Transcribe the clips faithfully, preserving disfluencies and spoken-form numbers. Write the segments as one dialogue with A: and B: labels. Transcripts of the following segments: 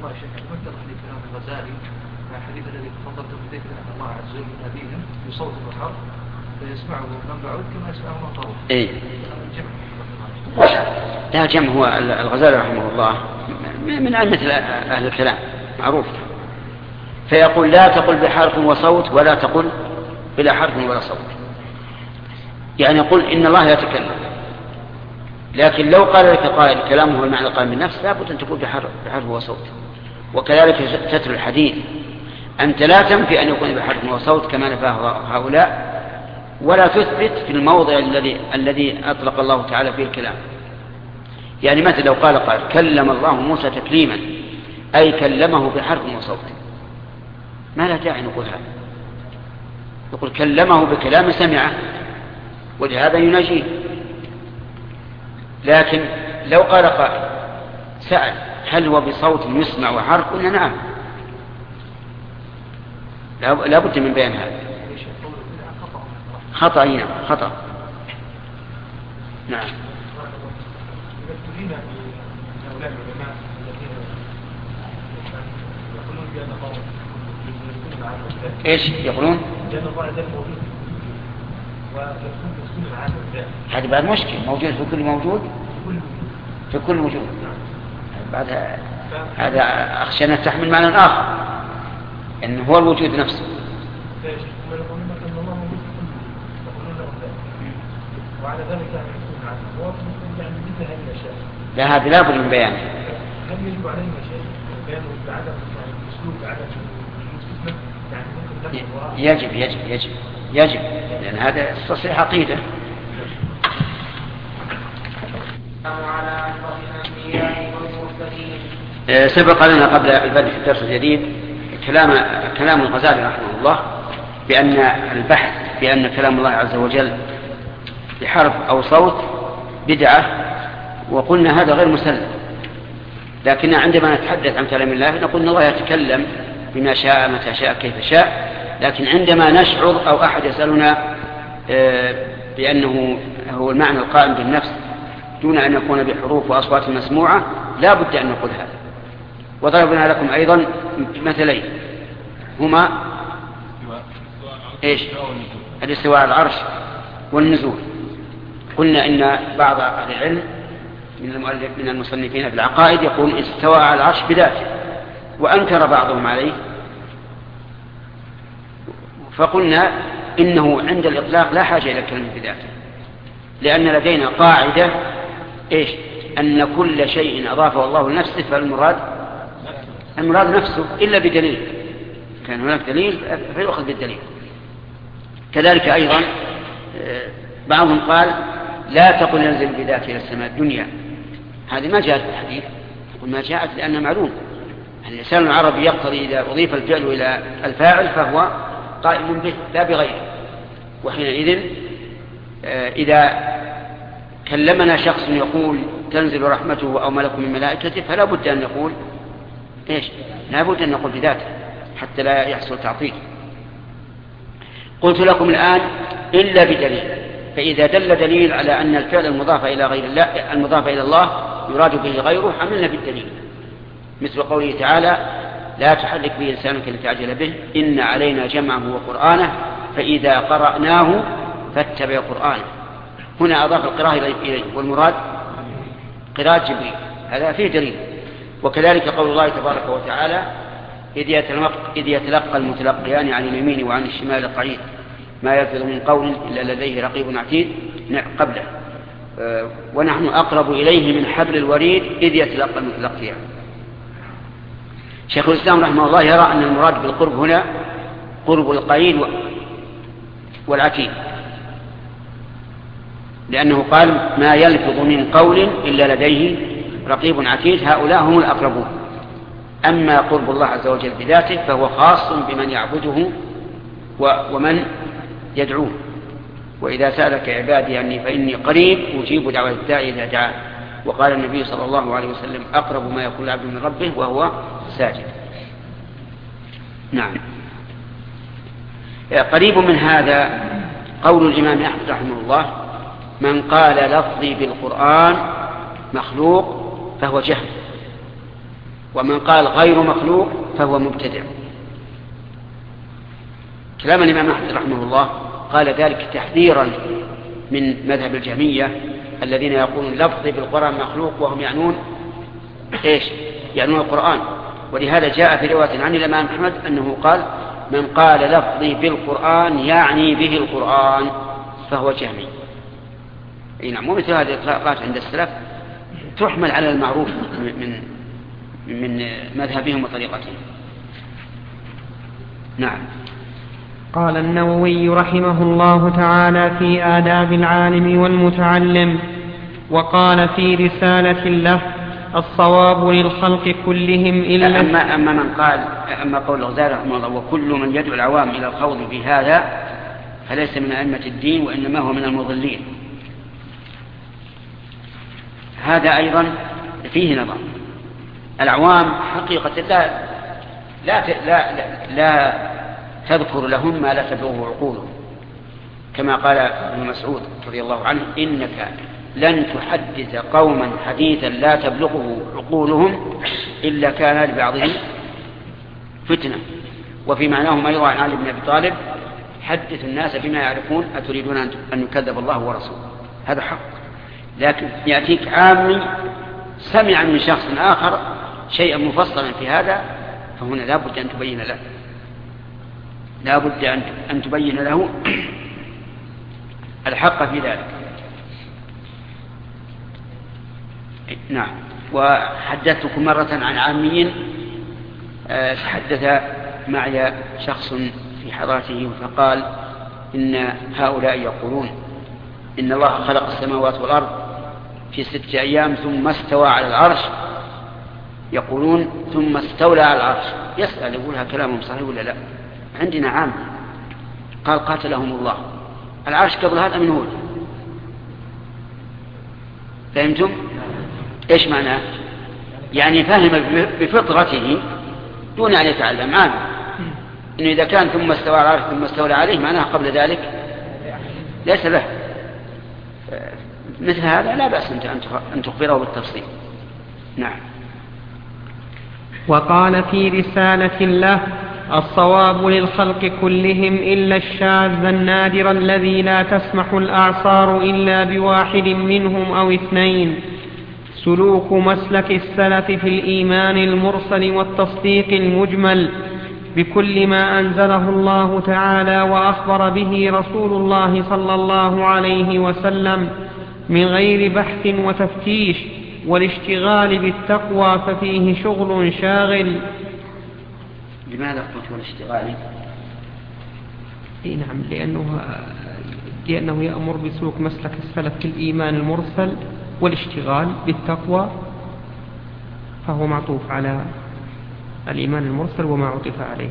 A: الله يا شيخ، مثل حديث الإمام الغزالي الحديث الذي تفضلت به ذكر أن الله عز وجل نبيهم بصوت وحرف فيسمعه من بعد كما يسمعه من قرب.
B: إيه. لا جمع هو الغزالي رحمه الله من أئمة أهل الكلام معروف، فيقول لا تقل بحرف وصوت ولا تقل بلا حرف ولا صوت، يعني يقول إن الله يتكلم، لكن لو قال لك قائل كلامه هو المعنى القائم بالنفس لابد أن تقول بحرف, بحرف وصوت. وكذلك ستر الحديث أنت لا تنفي أن يكون بحرف وصوت كما نفاه هؤلاء، ولا تثبت في الموضع الذي الذي أطلق الله تعالى فيه الكلام. يعني مثل لو قال قال كلم الله موسى تكليما أي كلمه بحرف وصوت، ما لا داعي نقول هذا، يقول كلمه بكلام سمعه ولهذا يناجيه. لكن لو قال قائل سأل هل هو بصوت يسمع وحرف؟ قلنا نعم، لا بد من بيان هذا. خطأ هنا خطأ. نعم. ايش يقولون؟ هذا بعد مشكلة، موجود في كل موجود في كل وجود. بعد هذا أخشى أن تحمل معنى آخر إنه هو الوجود نفسه. لا هذا لا بد من بيانه. هل يجب علينا شيء بيانه بعدم اسلوب عدم يجب يجب يجب يجب لأن هذا تصحيح عقيدة. سبق لنا قبل البدء في الدرس الجديد كلام كلام الغزالي رحمه الله بأن البحث بأن كلام الله عز وجل بحرف أو صوت بدعة، وقلنا هذا غير مسلم. لكن عندما نتحدث عن كلام الله نقول إن الله يتكلم بما شاء متى شاء كيف شاء، لكن عندما نشعر أو أحد يسألنا بأنه هو المعنى القائم بالنفس دون أن يكون بحروف وأصوات مسموعة لا بد أن نقول هذا. وضربنا لكم أيضا مثلين هما إيش؟ الاستواء على العرش والنزول. قلنا إن بعض أهل العلم من المصنفين في العقائد يقول استوى على العرش بذاته، وأنكر بعضهم عليه، فقلنا إنه عند الإطلاق لا حاجة إلى كلمة بذاته، لأن لدينا قاعدة إيش؟ أن كل شيء أضافه الله لنفسه فالمراد المراد نفسه إلا بدليل، كان هناك دليل فيؤخذ بالدليل. كذلك أيضا بعضهم قال لا تقل ينزل بذاته إلى السماء الدنيا، هذه ما جاءت في الحديث، وما جاءت لأنها معلوم. اللسان العربي يقتضي إذا أضيف الفعل إلى الفاعل فهو قائم به لا بغيره، وحينئذ إذا كلمنا شخص يقول تنزل رحمته أو ملك من ملائكته فلا بد أن نقول إيش؟ لا بد أن نقول بذاته حتى لا يحصل تعطيل. قلت لكم الآن إلا بدليل، فإذا دل دليل على أن الفعل المضاف إلى غير الله المضاف إلى الله يراد به غيره حملنا بالدليل، مثل قوله تعالى لا تحرك به لسانك لتعجل به إن علينا جمعه وقرآنه فإذا قرأناه فاتبع قرآنه. هنا أضاف القراءة إليه والمراد قراءة جبريل، هذا فيه دليل. وكذلك قول الله تبارك وتعالى إذ يتلقى المتلقيان عن اليمين وعن الشمال قعيد ما يلفظ من قول إلا لديه رقيب عتيد قبله أه ونحن أقرب إليه من حبل الوريد إذ يتلقى المتلقيان. شيخ الإسلام رحمه الله يرى أن المراد بالقرب هنا قرب القريب والعتيد، لأنه قال ما يلفظ من قول إلا لديه رقيب عتيد، هؤلاء هم الأقربون. أما قرب الله عز وجل بذاته فهو خاص بمن يعبده ومن يدعوه. وإذا سألك عبادي عني فإني قريب أجيب دعوة الداعي إذا دعاه. وقال النبي صلى الله عليه وسلم أقرب ما يكون العبد من ربه وهو ساجد. نعم. قريب من هذا قول الإمام أحمد رحمه الله من قال لفظي بالقرآن مخلوق فهو جهل. ومن قال غير مخلوق فهو مبتدع. كلام الإمام أحمد رحمه الله قال ذلك تحذيرا من مذهب الجهمية الذين يقولون لفظي بالقرآن مخلوق وهم يعنون إيش؟ يعنون القرآن. ولهذا جاء في رواية عن الإمام أحمد أنه قال من قال لفظي بالقرآن يعني به القرآن فهو جهمي. أي نعم. ومثل هذه الإطلاقات عند السلف تحمل على المعروف من من مذهبهم وطريقتهم. نعم.
C: قال النووي رحمه الله تعالى في آداب العالم والمتعلم: وقال في رسالة له: الصواب للخلق كلهم إلا
B: أما, أما من قال أما قول الغزالي رحمه الله: وكل من يدعو العوام إلى الخوض في هذا فليس من أئمة الدين وإنما هو من المضلين، هذا أيضا فيه نظر. العوام حقيقة لا لا لا, لا, لا تذكر لهم ما لا تبلغه عقولهم، كما قال ابن مسعود رضي الله عنه: إنك لن تحدث قوما حديثا لا تبلغه عقولهم إلا كان لبعضهم فتنة. وفي معناه ما يروى عن علي بن أبي طالب: حدث الناس بما يعرفون أتريدون أن يكذب الله ورسوله. هذا حق، لكن يأتيك عامي سمع من شخص آخر شيئا مفصلا في هذا، فهنا لا بد أن تبين له لا بد أن تبين له الحق في ذلك. نعم. وحدثتكم مرة عن عامي تحدث معي شخص في حضرته فقال: إن هؤلاء يقولون إن الله خلق السماوات والأرض في ستة أيام ثم استوى على العرش، يقولون ثم استولى على العرش. يسأل يقول: هذا كلامهم صحيح ولا لا؟ عندنا عام قال قاتلهم الله العرش قبل هذا من هو. فهمتم ايش معناه؟ يعني فهم بفطرته دون ان يتعلم. عام انه اذا كان ثم استوى على العرش ثم استولى عليه معناه قبل ذلك ليس له. مثل هذا لا بأس ان تخبره بالتفصيل. نعم.
C: وقال في رسالة له: الصواب للخلق كلهم إلا الشاذ النادر الذي لا تسمح الأعصار إلا بواحد منهم أو اثنين، سلوك مسلك السلف في الإيمان المرسل والتصديق المجمل بكل ما أنزله الله تعالى وأخبر به رسول الله صلى الله عليه وسلم من غير بحث وتفتيش، والاشتغال بالتقوى ففيه شغل شاغل.
B: لماذا قلت والاشتغال؟
C: إيه نعم، لأنه, لأنه يأمر بسلوك مسلك السلف في الإيمان المرسل والاشتغال بالتقوى، فهو معطوف على الإيمان المرسل وما عطف عليه.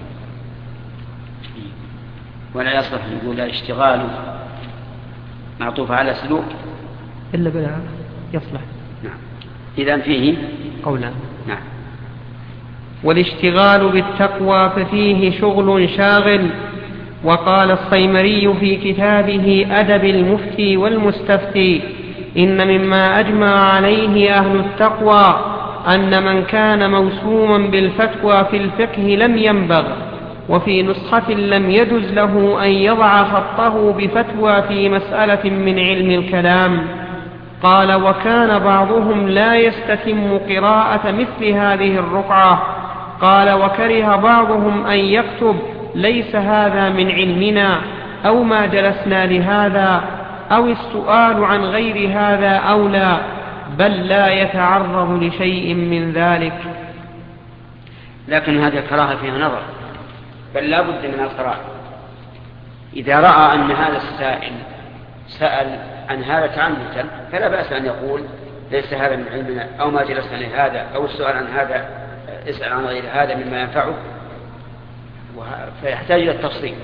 B: ولا يصلح نقول الاشتغال معطوف على سلوك
C: إلا بلا يصلح.
B: نعم. إذن فيه
C: قولا.
B: نعم.
C: والاشتغال بالتقوى ففيه شغل شاغل. وقال الصيمري في كتابه أدب المفتي والمستفتي: إن مما أجمع عليه أهل التقوى أن من كان موسوما بالفتوى في الفقه لم ينبغ، وفي نسخة لم يجز له أن يضع خطه بفتوى في مسألة من علم الكلام. قال: وكان بعضهم لا يستتم قراءة مثل هذه الرقعة. قال: وكره بعضهم أن يكتب: ليس هذا من علمنا، أو ما جلسنا لهذا، أو السؤال عن غير هذا أولى، بل لا يتعرض لشيء من ذلك.
B: لكن هذه الكراهة فيها نظر، بل لا بد من القراءة. إذا رأى أن هذا السائل سأل عن هذا تعمدا فلا بأس أن يقول: ليس هذا من علمنا، أو ما جلسنا لهذا، أو السؤال عن هذا اسأل عن غير هذا مما ينفعه، فيحتاج إلى التفصيل.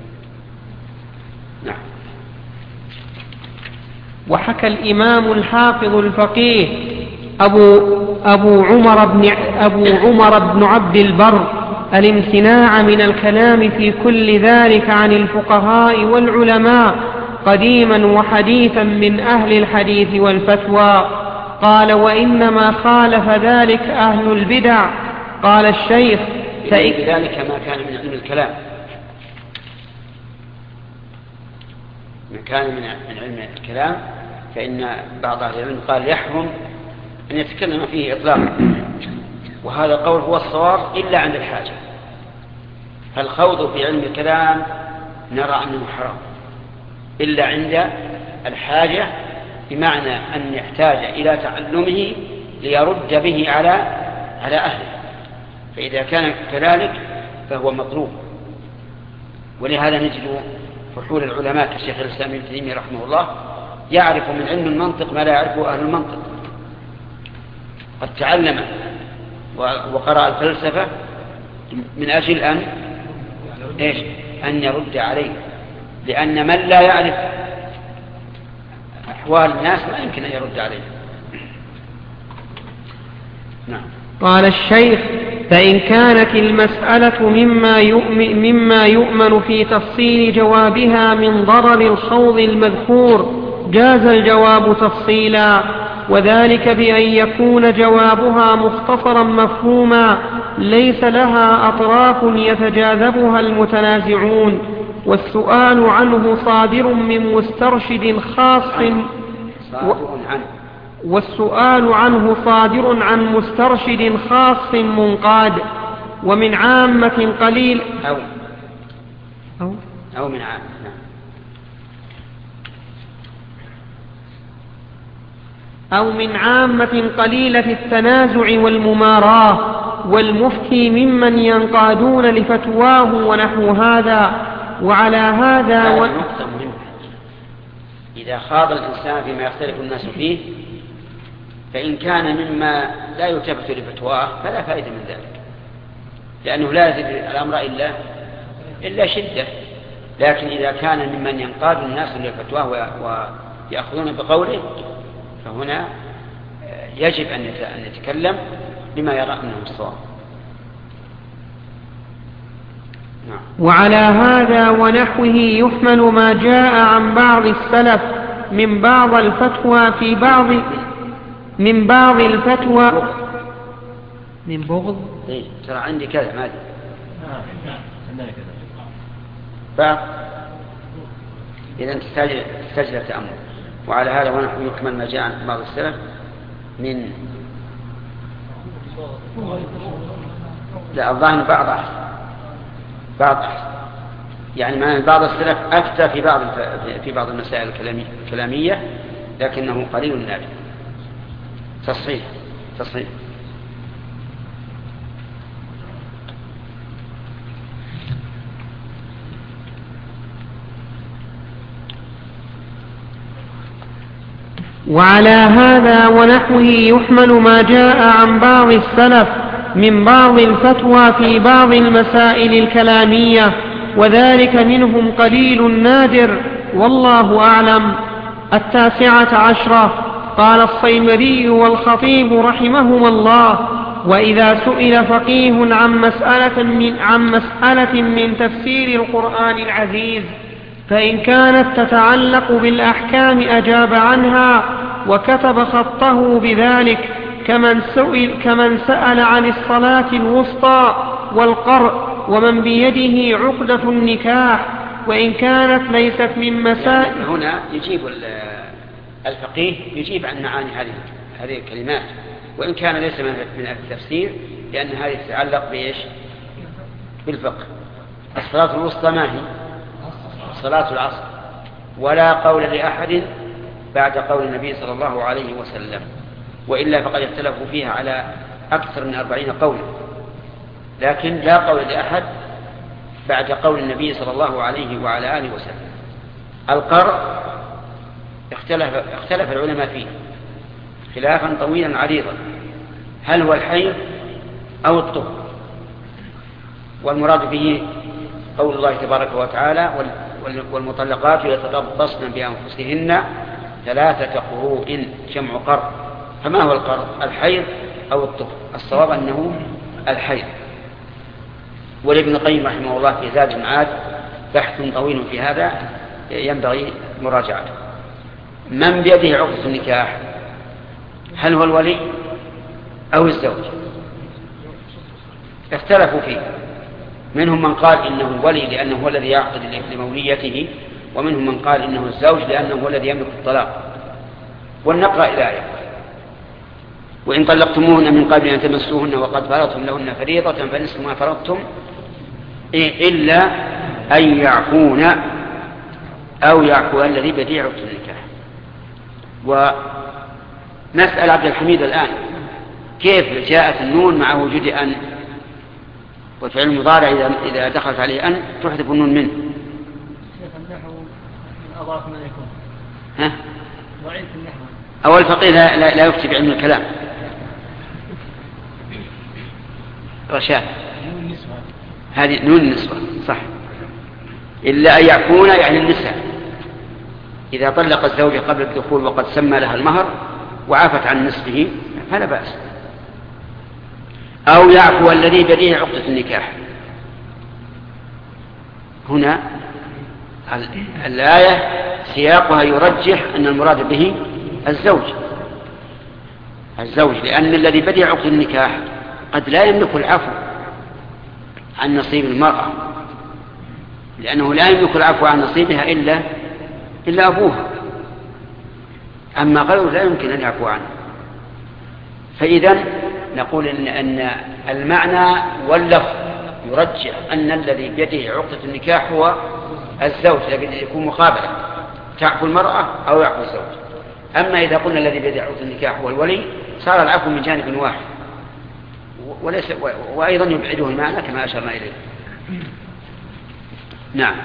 B: نعم.
C: وحكى الإمام الحافظ الفقيه أبو, أبو, عمر بن أبو عمر بن عبد البر الامتناع من الكلام في كل ذلك عن الفقهاء والعلماء قديما وحديثا من أهل الحديث والفتوى. قال: وإنما خالف ذلك أهل البدع قال الشيخ
B: بذلك ما كان من علم الكلام، ما كان من علم الكلام فإن بعض أهل العلم قال يحرم أن يتكلم فيه إطلاقا، وهذا القول هو الصواب إلا عند الحاجة. فالخوض في علم الكلام نرى أنه حرام إلا عند الحاجة، بمعنى أن يحتاج إلى تعلمه ليرد به على على أهله، فإذا كان كذلك فهو مطلوب. ولهذا نجد فحول العلماء كالشيخ الإسلام ابن تيمية رحمه الله يعرف من علم المنطق ما لا يعرفه أهل المنطق، قد تعلم وقرأ الفلسفة من أجل أن إيش؟ أن يرد عليه، لأن من لا يعرف أحوال الناس ما يمكن أن يرد عليه. نعم.
C: قال الشيخ فإن كانت المسألة مما يؤمن, مما يؤمن في تفصيل جوابها من ضرر الخوض المذكور جاز الجواب تفصيلا، وذلك بأن يكون جوابها مختصرا مفهوما ليس لها أطراف يتجاذبها المتنازعون، والسؤال عنه صادر من مسترشد خاص و... والسؤال عنه صادر عن مسترشد خاص منقاد، ومن عامة قليل
B: أو أو, أو من عامة
C: أو من عامة قليلة التنازع والمماراة، والمفتي ممن ينقادون لفتواه ونحو هذا. وعلى هذا و...
B: إذا خاض الإنسان فيما يختلف الناس فيه فإن كان مما لا يلتفت لفتواه فلا فائدة من ذلك، لأنه لا يزيد الأمر إلا إلا شدة. لكن إذا كان ممن ينقاد الناس لفتواه ويأخذون بقوله فهنا يجب أن يتكلم بما يرى أنه الصواب. نعم.
C: وعلى هذا ونحوه يحمل ما جاء عن بعض السلف من بعض الفتوى في بعض من بعض الفتوى من بغض
B: إيه ترى عندي كذا ما أدري بعض إذا تحتاج تحتاج إلى تأمل. وعلى هذا ونحو يحمل ما جاء عن بعض السلف من لا الظاهر بعض أحسن بعض أحسن يعني ما بعض السلف أفتى في بعض في بعض المسائل الكلامية لكنه قليل نادر. تصحيح تصحيح.
C: وعلى هذا ونحوه يحمل ما جاء عن بعض السلف من بعض الفتوى في بعض المسائل الكلامية، وذلك منهم قليل نادر والله أعلم. التاسعة عشرة قال الصيمري والخطيب رحمهما الله: وإذا سئل فقيه عن مسألة من, عن مسألة من تفسير القرآن العزيز فإن كانت تتعلق بالأحكام أجاب عنها وكتب خطه بذلك، كمن سئل, كمن سأل عن الصلاة الوسطى والقرء ومن بيده عقدة النكاح، وإن كانت ليست من مسائل.
B: يعني هنا يجيب الفقيه يجيب عن معاني هذه هذه الكلمات، وإن كان ليس من التفسير، لأن هذه تتعلق بإيش؟ بالفقه. الصلاة الوسطى ما هي؟ صلاة العصر، ولا قول لأحد بعد قول النبي صلى الله عليه وسلم، وإلا فقد اختلفوا فيها على أكثر من أربعين قولا، لكن لا قول لأحد بعد قول النبي صلى الله عليه وعلى آله وسلم. القرء اختلف, اختلف العلماء فيه خلافا طويلا عريضا، هل هو الحيض أو الطهر؟ والمراد به قول الله تبارك وتعالى: والمطلقات يتربصن بأنفسهن ثلاثة قروء، جمع قرء. فما هو القرء؟ الحيض أو الطهر؟ الصواب أنه الحيض. ولابن القيم رحمه الله في زاد المعاد بحث طويل في هذا ينبغي مراجعته. من بيده عقدة النكاح؟ هل هو الولي أو الزوج؟ اختلفوا فيه، منهم من قال إنه ولي لأنه هو الذي يعقد لموليته، ومنهم من قال إنه الزوج لأنه هو الذي يملك الطلاق. ولنقرأ الآية: وإن طلقتموهن من قبل أن تمسوهن وقد فرضتم لهن فريضة فنصف ما فرضتم إلا أن يعفون أو يعفو الذي بيده عقدة النكاح. ونسأل عبد الحميد الآن كيف جاءت النون مع وجود أن، والفعل المضارع إذا دخلت عليه أن تحذف النون منه؟
A: أضاف من يكون
B: ها؟
A: وعيد النحو.
B: أول الفقيه لا, لا, لا يفتي بعلم الكلام. رشاد هذه نون النسوة صح. إلا أن يعفون يعني النساء إذا طلق الزوجة قبل الدخول وقد سمى لها المهر وعافت عن نصفه فلا بأس. أو يعفو الذي بيده عقدة النكاح. هنا الآية سياقها يرجح أن المراد به الزوج الزوج لأن الذي بيده عقدة النكاح قد لا يملك العفو عن نصيب المرأة، لأنه لا يملك العفو عن نصيبها إلا إلا أبوها، أما غيره لا يمكن أن يعفو عنه. فإذا نقول إن, أن المعنى واللفظ يرجح أن الذي بيده عقدة النكاح هو الزوج، لكن يكون مقابلا تعفو المرأة أو يعفو الزوج. أما إذا قلنا الذي بيده عقدة النكاح هو الولي صار العفو من جانب واحد، وليس وأيضا يبعده المعنى كما أشرنا إليه. نعم.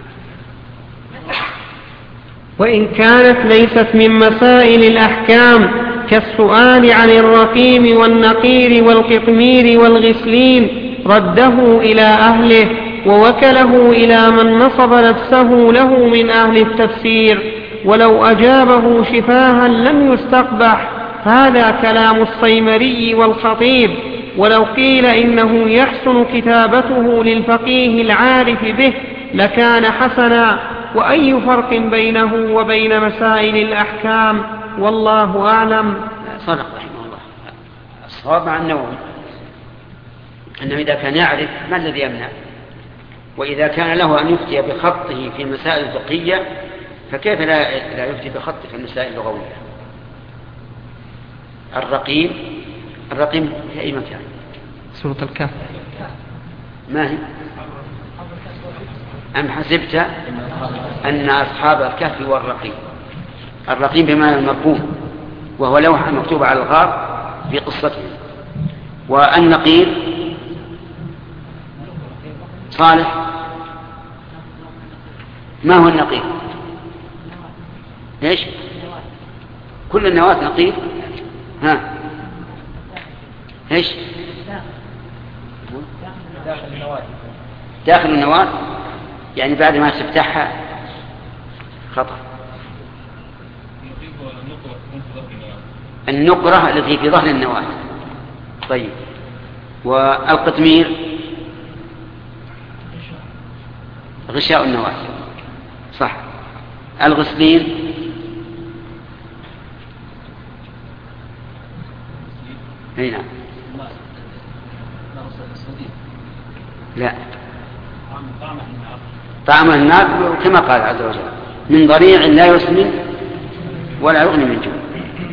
C: وإن كانت ليست من مسائل الأحكام كالسؤال عن الرقيم والنقير والقطمير والغسلين رده إلى أهله ووكله إلى من نصب نفسه له من أهل التفسير، ولو أجابه شفاها لم يستقبح. هذا كلام الصيمري والخطيب. ولو قيل إنه يحسن كتابته للفقيه العارف به لكان حسنا. وأي فرق بينه وبين مسائل الأحكام؟ والله أعلم.
B: صدق رحمه الله. الصواب مع النووي أنه إذا كان يعرف ما الذي يمنع، وإذا كان له أن يفتي بخطه في المسائل الفقهية فكيف لا, لا يفتي بخطه في المسائل اللغوية؟ الرقيم الرقيم في أي مكان؟
C: سورة الكهف.
B: ما هي؟ أم حسبت أن أصحاب الكهف والرقيم. الرقيم بمعنى المرقوم، وهو لوحة مكتوبة على الغار في قصته. والنقير صالح. ما هو النقير؟ ايش؟ كل النواة نقير. ها ايش؟ داخل النواة يعني بعد ما تفتحها خطأ. النقرة التي في ظهر النواة. طيب. والقطمير غشاء النواة صح. الغسلين هنا لا طعم النار كما قال عز وجل من ضريع لا يسمن ولا يغني من جوع.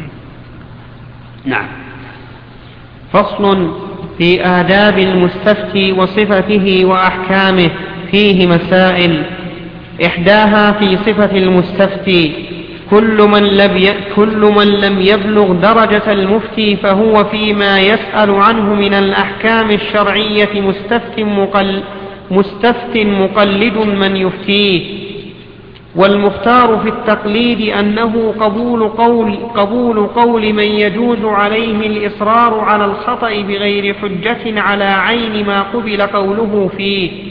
B: نعم.
C: فصل في آداب المستفتي وصفته وأحكامه. فيه مسائل. إحداها في صفة المستفتي: كل من لم كل من لم يبلغ درجة المفتي فهو فيما يسأل عنه من الأحكام الشرعية مستفت مقل مستفت مقلد من يفتيه. والمختار في التقليد أنه قبول قول, قبول قول من يجوز عليه الإصرار على الخطأ بغير حجة على عين ما قبل قوله فيه.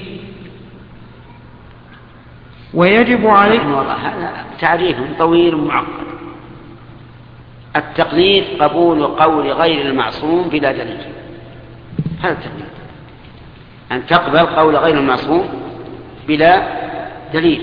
C: ويجب عليه.
B: هذا تعريف طويل ومعقد. التقليد قبول قول غير المعصوم بلا دليل. هذا التقليد، أن تقبل قول غير المعصوم بلا دليل.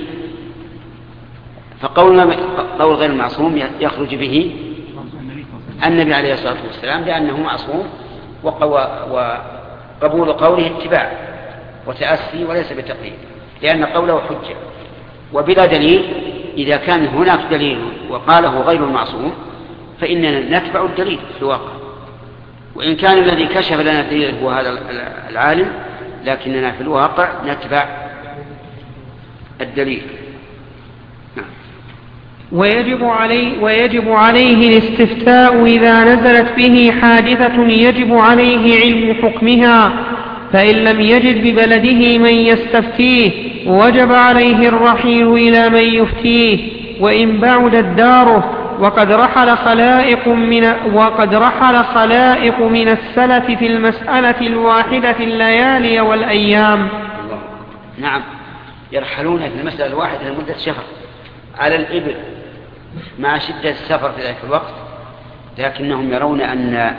B: فقول قول غير المعصوم يخرج به النبي عليه الصلاة والسلام لأنه معصوم قبول قوله اتباع وتأسي وليس بتقليد، لأن قوله حجة. وبلا دليل، إذا كان هناك دليل وقاله غير المعصوم فإننا نتبع الدليل في الواقع، وإن كان الذي كشف لنا الدليل هو هذا العالم، لكننا في الواقع نتبع الدليل. نعم.
C: ويجب عليه, ويجب عليه الاستفتاء إذا نزلت به حادثة يجب عليه علم حكمها، فإن لم يجد ببلده من يستفتيه وجب عليه الرحيل إلى من يفتيه، وإن بعدت داره. وقد رحل خلائق من, وقد رحل خلائق من السلف في المسألة الواحدة الليالي والأيام.
B: نعم، يرحلون في المسألة الواحدة لمدة شهر على الإبل مع شدة السفر في ذلك الوقت، لكنهم يرون أن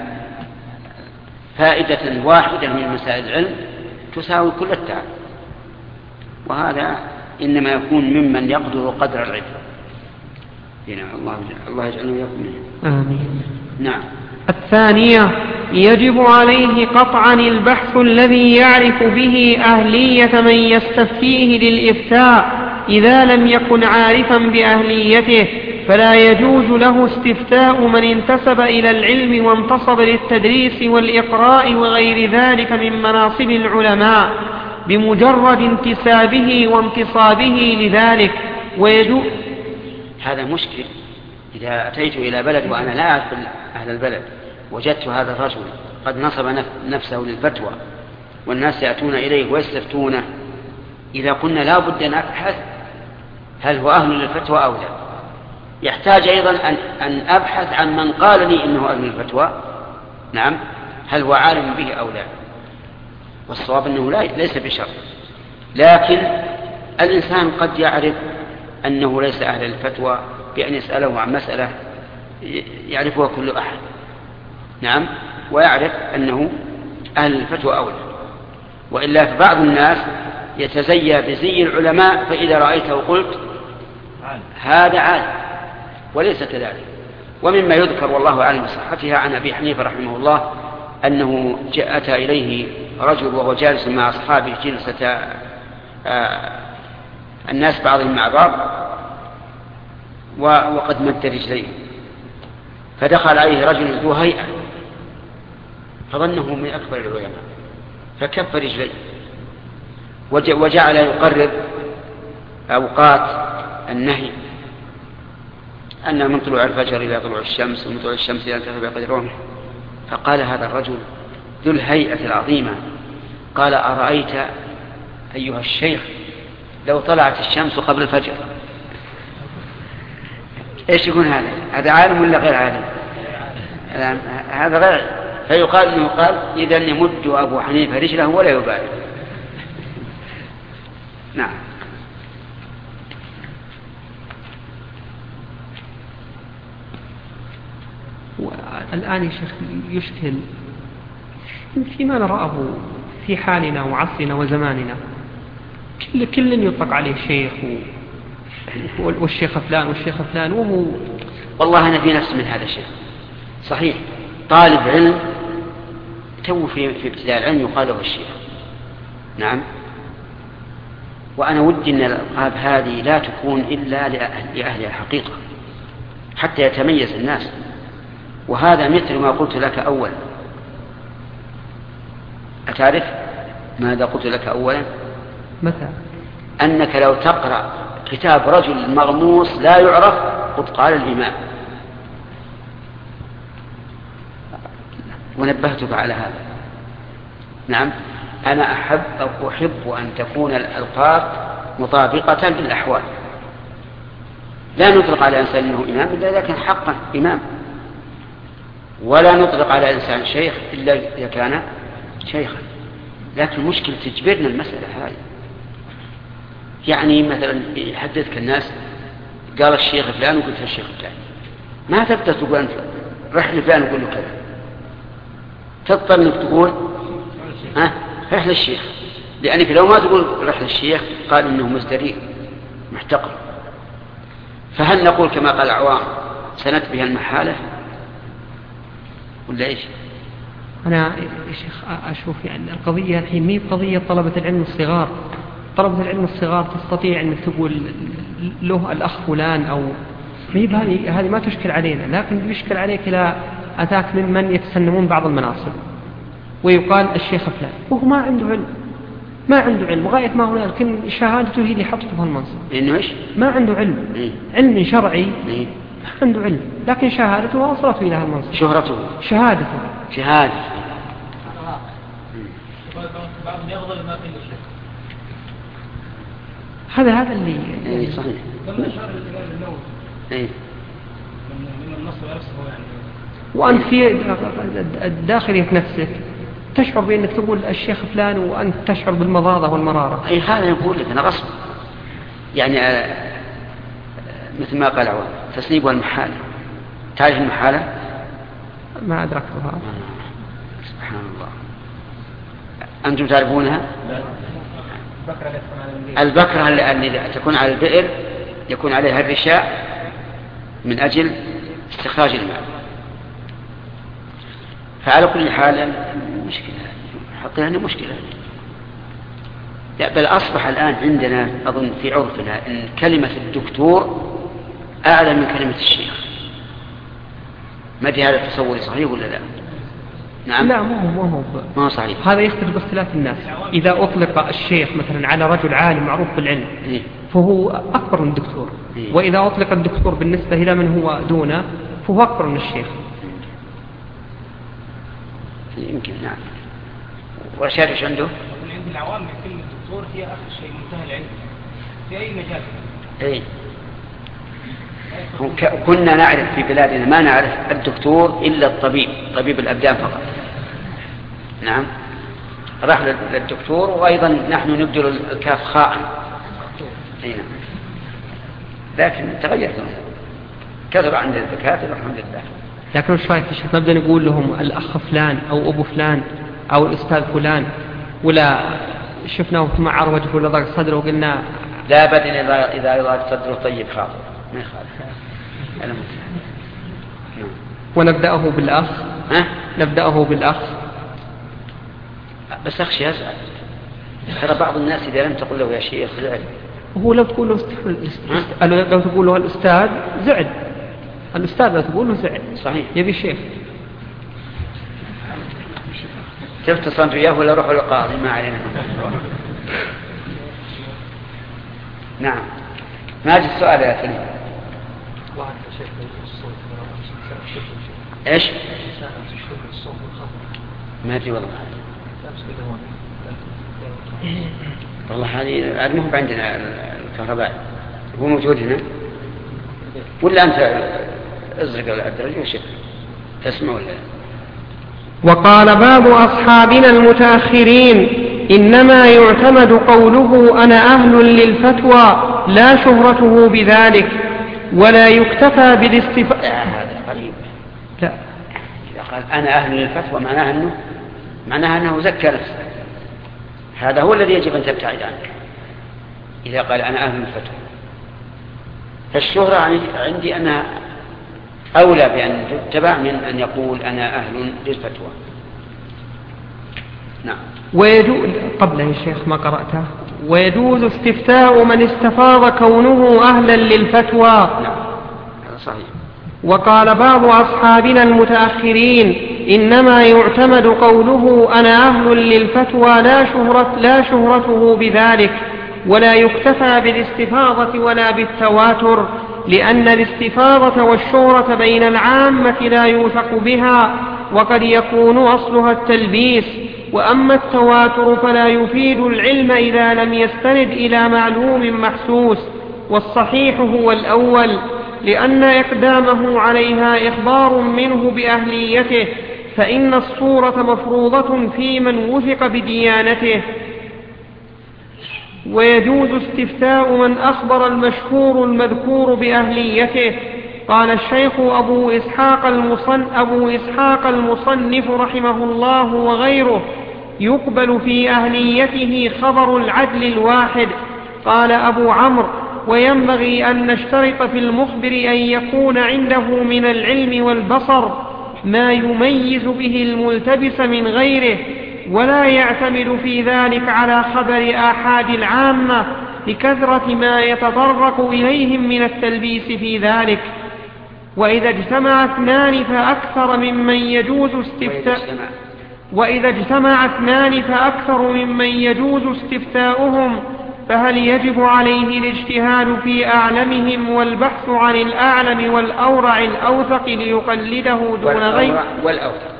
B: فائدة واحدة من مسائل العلم تساوي كل التعب، وهذا إنما يكون ممن يقدر قدر العبرة. نعم، الله الله يجعلنا وياكم منه.
C: آمين.
B: نعم.
C: الثانية، يجب عليه قطعا البحث الذي يعرف به أهلية من يستفتيه للإفتاء، إذا لم يكن عارفا بأهليته فلا يجوز له استفتاء من انتسب إلى العلم وانتصب للتدريس والإقراء وغير ذلك من مناصب العلماء بمجرد انتسابه وانتصابه لذلك. ويجوز.
B: هذا مشكل. إذا أتيت إلى بلد وأنا لا أعرف أهل البلد، وجدت هذا الرجل قد نصب نفسه للفتوى والناس يأتون إليه ويستفتونه، إذا قلنا لا بد أن أبحث هل هو أهل للفتوى أو لا، يحتاج أيضا أن, أن أبحث عن من قال لي إنه أهل للفتوى، نعم، هل هو عالم به أو لا. والصواب أنه لا ليس بشرط، لكن الإنسان قد يعرف أنه ليس أهل الفتوى بأن يسأله عن مسألة يعرفها كل أحد، نعم، ويعرف أنه أهل الفتوى أولى. وإلا فبعض الناس يتزيى بزي العلماء، فإذا رأيته قلت هذا عالم، وليس كذلك. ومما يذكر والله أعلم بصحتها عن أبي حنيفة رحمه الله أنه أتى إليه رجل وهو جالس مع أصحابه جلسة آه الناس بعضهم مع بعض وقد مد رجليه، فدخل عليه رجل ذو هيئة فظنه من أكبر العلماء فكف رجليه وجعل يقرر أوقات النهي، أن من طلوع الفجر إلى طلوع الشمس ومن طلوع الشمس إلى انتهى بقدر. فقال هذا الرجل ذو الهيئة العظيمة، قال أرأيت أيها الشيخ لو طلعت الشمس قبل الفجر؟ إيش يكون هذا؟ هذا عالم ولا غير عالم؟ هذا غير. فيقال إنه قال إذن يمد أبو حنيفة رجله ولا يبالي. نعم.
C: الآن يا شيخ يشكل فيما نراه في حالنا وعصرنا وزماننا، كل كل يطلق عليه شيخ والشيخ فلان والشيخ فلان، وهو
B: والله أنا في نفس من هذا الشيء. صحيح طالب علم تو في في ابتداء العلم يقال له الشيخ، نعم، وأنا ودي أن الألقاب هذه لا تكون إلا لأهل الحقيقة حتى يتميز الناس. وهذا مثل ما قلت لك أولا. أتعرف ماذا قلت لك أولا؟
C: متى؟
B: أنك لو تقرأ كتاب رجل مغموس لا يعرف قد قال الإمام، ونبهتك على هذا. نعم، أنا أحب أو أحب أن تكون الألقاب مطابقة للأحوال، لا نطلق على إنسان أنه إمام إلا إذا كان حقا إمام، ولا نطلق على إنسان شيخ إلا إذا كان شيخا. لكن المشكلة تجبرنا المسألة هذه. يعني مثلا يحدثك الناس قال الشيخ فلان وقلت الشيخ فلان، ما تبدأ تقول أنت رحل فلان وقل له كذا، تضطر أنك تقول ها رحل الشيخ، لأنك لو ما تقول رحل الشيخ قال إنه مزدري محتقر. فهل نقول كما قال العوام سنت بها المحالة ولا إيش؟
C: أنا يا شيخ أشوف يعني القضية الحين مي قضية طلبة العلم الصغار. طلبة العلم الصغار تستطيع أن تقول له الأخ فلان أو مي هذه هذه ما تشكل علينا، لكن يشكل عليك إلى أتاك ممن يتسنمون بعض المناصب ويقال الشيخ فلان وهو ما عنده علم، ما عنده علم وغاية ما هو، لكن شهادته هي اللي حطته المنصب.
B: إنه إيش؟
C: ما عنده علم،
B: إيه؟
C: علم شرعي،
B: إيه؟
C: عنده علم، لكن شهادته وصلته إلى المنصب.
B: شهرته،
C: شهادته،
B: شهادة.
A: بعضهم يغضب ما في الشيخ.
C: هذا هذا اللي
B: إيه صحيح.
A: لما أشار الإمام النووي
B: إيه؟
A: من النص نفسه يعني.
C: وأنت في الداخلية نفسك تشعر بأنك تقول الشيخ فلان وأنت تشعر بالمضاضة والمرارة.
B: أي هذا يقول لك أنا غصب يعني آه مثل ما قال عوام تسليب والمحالة. تعرف المحالة؟
C: ما أدركتها.
B: سبحان الله. أنتم تعرفونها؟ البكرة اللي تكون على البئر يكون عليها الرشاء من أجل استخراج الماء. فعلى كل حال مشكلة حطيها لنا مشكلة. لا بل أصبح الآن عندنا أظن في عرفنا أن كلمة الدكتور أعلى من كلمة الشيخ. ما دي هذا التصور صحيح ولا لا؟ نعم.
C: لا مو هو مو
B: ما صحيح.
C: هذا يختلف باختلاف الناس. إذا أطلق الشيخ مثلا على رجل عالم معروف بالعلم
B: إيه؟
C: فهو أكبر من الدكتور.
B: إيه؟
C: وإذا أطلق الدكتور بالنسبة إلى من هو دونه فهو أكبر من الشيخ.
B: يمكن نعم. ورشاد ايش عنده؟
A: عند العوام كلمة الدكتور هي آخر شيء منتهى العلم في أي مجال.
B: إيه؟ كنا نعرف في بلادنا ما نعرف الدكتور إلا الطبيب، طبيب الأبدان فقط. نعم راح للدكتور، وأيضا نحن نبدل الكاف خاء. نعم. لكن تغير كثر عند الدكاترة الحمد لله.
C: لكن وش رايك يا شيخ نبدأ نقول لهم الأخ فلان أو أبو فلان أو الأستاذ فلان، ولا شفناه تمعر وجهه ولا ضاق صدره وقلنا
B: لا بد إذا إذا ضاق صدره طيب خاطر ما يخالف.
C: ونبدأه بالأخ.
B: ها؟
C: نبدأه بالأخ.
B: بس أخشى يزعل. ترى بعض الناس إذا لم تقول له يا شيخ زعل.
C: وهو لو تقول له است... لو تقول له الأستاذ زعل. الأستاذ لو تقول له زعل.
B: صحيح.
C: يبي الشيخ.
B: تفتصلت وياه ولا روح للقاضي ما علينا. نعم. ما أجل السؤال يا أخي. ايش؟ ما ادري والله. والله هذه ما هو عندنا الكهرباء، هو موجود هنا ولا انت ازرق الدرج وشوف تسمع ولا؟
C: وقال بعض اصحابنا المتاخرين انما يعتمد قوله انا اهل للفتوى لا شهرته بذلك، ولا يكتفى بالاستفاء.
B: هذا قريب.
C: لا
B: إذا قال أنا أهل للفتوى معناها أنه معناها أنه زكى نفسه. هذا هو الذي يجب أن تبتعد عنه. إذا قال أنا أهل للفتوى فالشهرة عندي أنها أولى بأن تتبع من أن يقول أنا أهل للفتوى. نعم.
C: ويجوز قبل يا شيخ ما قرأته ويجوز استفتاء من استفاض كونه أهلا للفتوى.
B: نعم هذا صحيح.
C: وقال بعض أصحابنا المتأخرين إنما يعتمد قوله أنا أهل للفتوى لا شهرة لا شهرته بذلك، ولا يكتفى بالاستفاضة ولا بالتواتر، لأن الاستفاضة والشهرة بين العامة لا يوثق بها، وقد يكون أصلها التلبيس. وأما التواتر فلا يفيد العلم إذا لم يستند إلى معلوم محسوس، والصحيح هو الأول، لأن إقدامه عليها إخبار منه بأهليته، فإن الصورة مفروضة في من وثق بديانته. ويجوز استفتاء من أخبر المشهور المذكور بأهليته. قال الشيخ أبو إسحاق المصن أبو إسحاق المصنف رحمه الله وغيره يقبل في أهليته خبر العدل الواحد. قال أبو عمرو وينبغي أن نشترط في المخبر أن يكون عنده من العلم والبصر ما يميز به الملتبس من غيره، ولا يعتمد في ذلك على خبر آحاد العامة لكثرة ما يتطرق إليهم من التلبيس في ذلك. وإذا اجتمع اثنان فأكثر ممن يجوز استفتاء وإذا اجتمع اثنان فأكثر ممن يجوز استفتاؤهم، فهل يجب عليه الاجتهاد في أعلمهم والبحث عن الأعلم والأورع الأوثق ليقلده دون غيره؟
B: والأوثق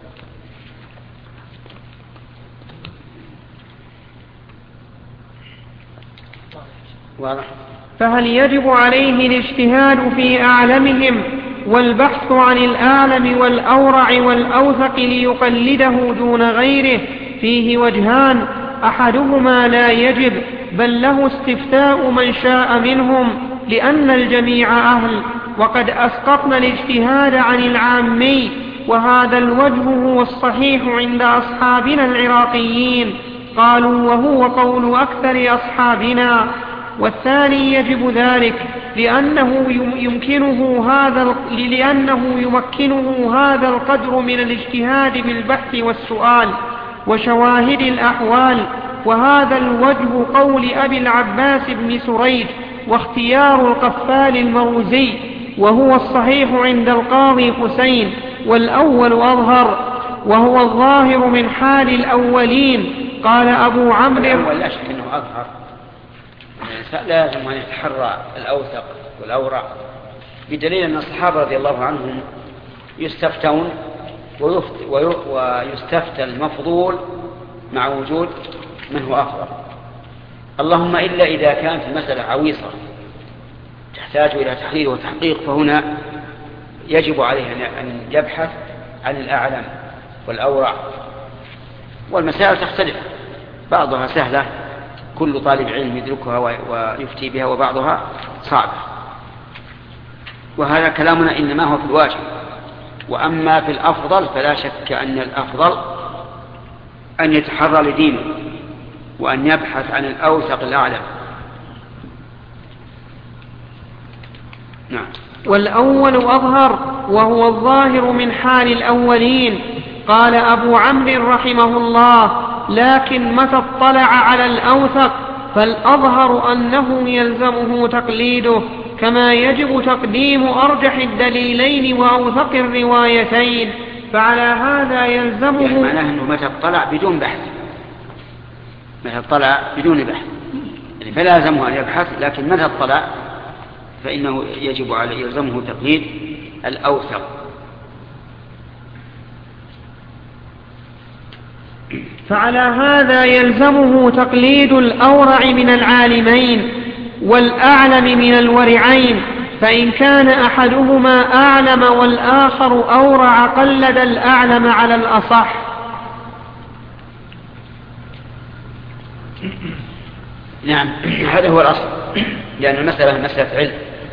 B: واضح.
C: فهل يجب عليه الاجتهاد في أعلمهم والبحث عن الأعلم والأورع والأوثق ليقلده دون غيره؟ فيه وجهان: أحدهما لا يجب، بل له استفتاء من شاء منهم، لأن الجميع أهل، وقد أسقطنا الاجتهاد عن العامي، وهذا الوجه هو الصحيح عند أصحابنا العراقيين، قالوا وهو قول أكثر أصحابنا. والثاني يجب ذلك لأنه يمكنه هذا لأنه يمكنه هذا القدر من الاجتهاد بالبحث والسؤال وشواهد الأحوال، وهذا الوجه قول أبي العباس بن سريج، واختيار القفال المروزي، وهو الصحيح عند القاضي حسين، والأول أظهر، وهو الظاهر من حال الأولين. قال أبو عمرو:
B: الأول لا شك أنه أظهر، لازم أن يتحرى الأوثق والأورع، بدليل أن الصحابة رضي الله عنهم يستفتون ويستفتى المفضول مع وجود من هو أفضل، اللهم إلا إذا كانت المسألة عويصة تحتاج إلى تحرير وتحقيق، فهنا يجب عليه أن يبحث عن الأعلم والأورع. والمسائل تختلف، بعضها سهلة كل طالب علم يدركها ويفتي بها، وبعضها صعبة، وهذا كلامنا إنما هو في الواجب. وأما في الأفضل فلا شك أن الأفضل أن يتحرى لدينه وأن يبحث عن الأوثق الأعلم. نعم.
C: والأول أظهر، وهو الظاهر من حال الأولين. قال أبو عمرو رحمه الله: لكن متى اطلع على الأوثق فالأظهر أنه يلزمه تقليده، كما يجب تقديم أرجح الدليلين وأوثق الروايتين، فعلى هذا يلزمه.
B: يعني معناه أنه متى اطلع بدون بحث، متى اطلع بدون بحث يعني فلازمه أن يبحث، لكن متى اطلع فإنه يجب عليه يلزمه تقليد الأوثق.
C: فعلى هذا يلزمه تقليد الأورع من العالمين والأعلم من الورعين، فإن كان أحدهما أعلم والآخر أورع قلد الأعلم على الأصح.
B: نعم، هذا هو الأصل، لأن المسألة مسألة علم،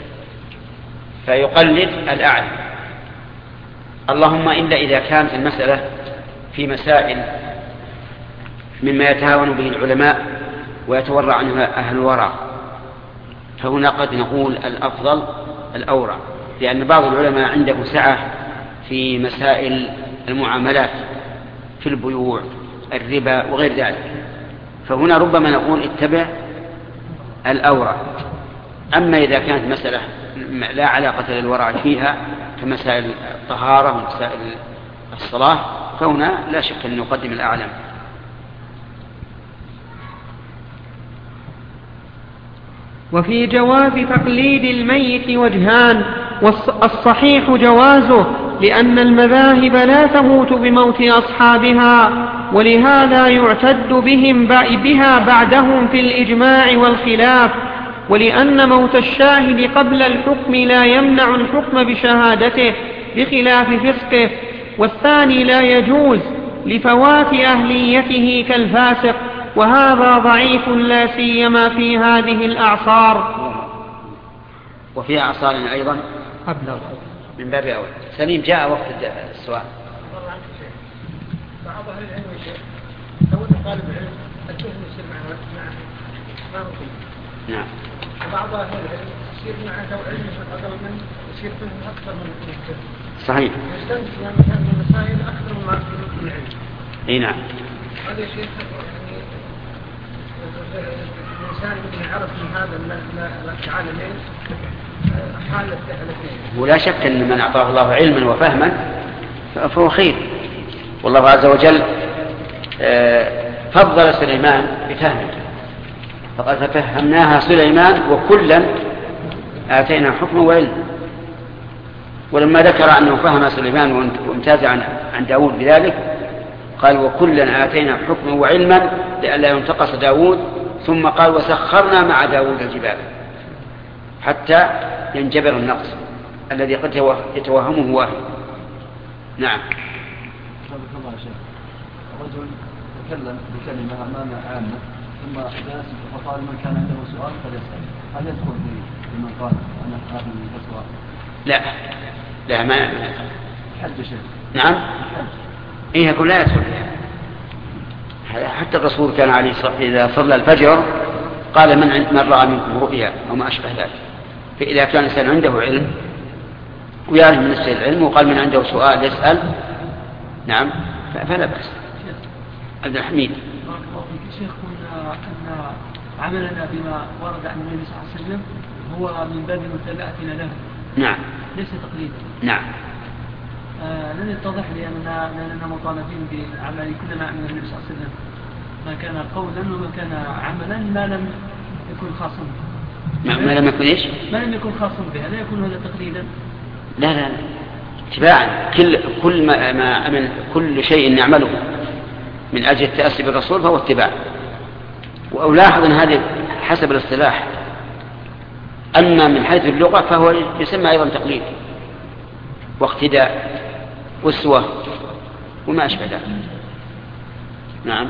B: فيقلد الأعلم. اللهم إلا إذا كانت المسألة في مسائل مما يتهاون به العلماء ويتورع عنها أهل الورع، فهنا قد نقول الأفضل الأورع، لأن بعض العلماء عنده سعة في مسائل المعاملات في البيوع الربا وغير ذلك، فهنا ربما نقول اتبع الأورع. أما إذا كانت مسألة لا علاقة للورع فيها كمسائل الطهارة ومسائل الصلاة، فهنا لا شك أن نقدم الأعلم.
C: وفي جواز تقليد الميت وجهان: والصحيح جوازه، لأن المذاهب لا تموت بموت أصحابها، ولهذا يعتد بهم بها بعدهم في الإجماع والخلاف، ولأن موت الشاهد قبل الحكم لا يمنع الحكم بشهادته بخلاف فسقه، والثاني لا يجوز لفوات أهليته كالفاسق، وهذا ضعيف لا سيما في هذه الأعصار.
B: وفي أعصارنا أيضا
C: أبلغ
B: من باب أول. سليم، جاء وقت السؤال.
D: بعض أهل العلم يقول لو أن طالب العلم الجهل يصير معه ما ممكن.
B: نعم.
D: وبعض أهل العلم يصير معه لو علم أقل منه يصير فهم أكثر من الجهل.
B: صحيح.
D: يستنتج يعني هذه المسائل أكثر مما في العلم.
B: اي نعم.
D: هذا شيء يعني الإنسان يمكن يعرف من هذا الله تعالى ليه حالة الاثنين.
B: ولا شك أن من أعطاه الله علما وفهما فهو خير، والله عز وجل فضل سليمان بفهمه، فقد ففهمناها سليمان وكلا آتينا حكما وعلما. ولما ذكر أنه فهم سليمان وامتاز عن داود بذلك قال وكلا آتينا حكما وعلما لئلا ينتقص داود، ثم قال وسخرنا مع داود الجبال حتى ينجبر النقص الذي قد يتوهمه واحد. نعم.
A: رجل تكلم بكلمة أمام عامة ثم جلس فقال من كان عنده سؤال فليسأل، هل يدخل في من قال أنا أعلم من السؤال؟
B: لا لا ما
A: حج شيء.
B: نعم. إيه يقول لا يدخل. حتى الرسول كان عليه الصلاة إذا صلى الفجر قال من من رأى منكم رؤيا أو ما أشبه ذلك. فإذا كان الإنسان عنده علم ويعلم من نفسه العلم وقال من عنده سؤال يسأل نعم فلا بأس. عبد الحميد.
E: شيخ قلنا أن عملنا بما ورد عن النبي صلى الله عليه وسلم هو من باب متابعتنا له.
B: نعم.
E: ليس تقليدا.
B: نعم.
E: آه لن يتضح لي أننا لأننا مطالبين بعمل كل ما عمل النبي صلى الله عليه وسلم، ما كان قولا وما كان عملا ما لم يكن خاصا به.
B: ما لم يكن إيش؟
E: ما لم يكن خاصا به، لا يكون هذا تقليدا.
B: لا لا لا اتباعا. كل كل ما, ما عمل كل شيء نعمله من أجل التأسي بالرسول فهو اتباع. وألاحظ أن هذه حسب الاصطلاح، أما من حيث اللغة فهو يسمى أيضا تقليد واقتداء وأسوة وما أشبه ذلك. نعم.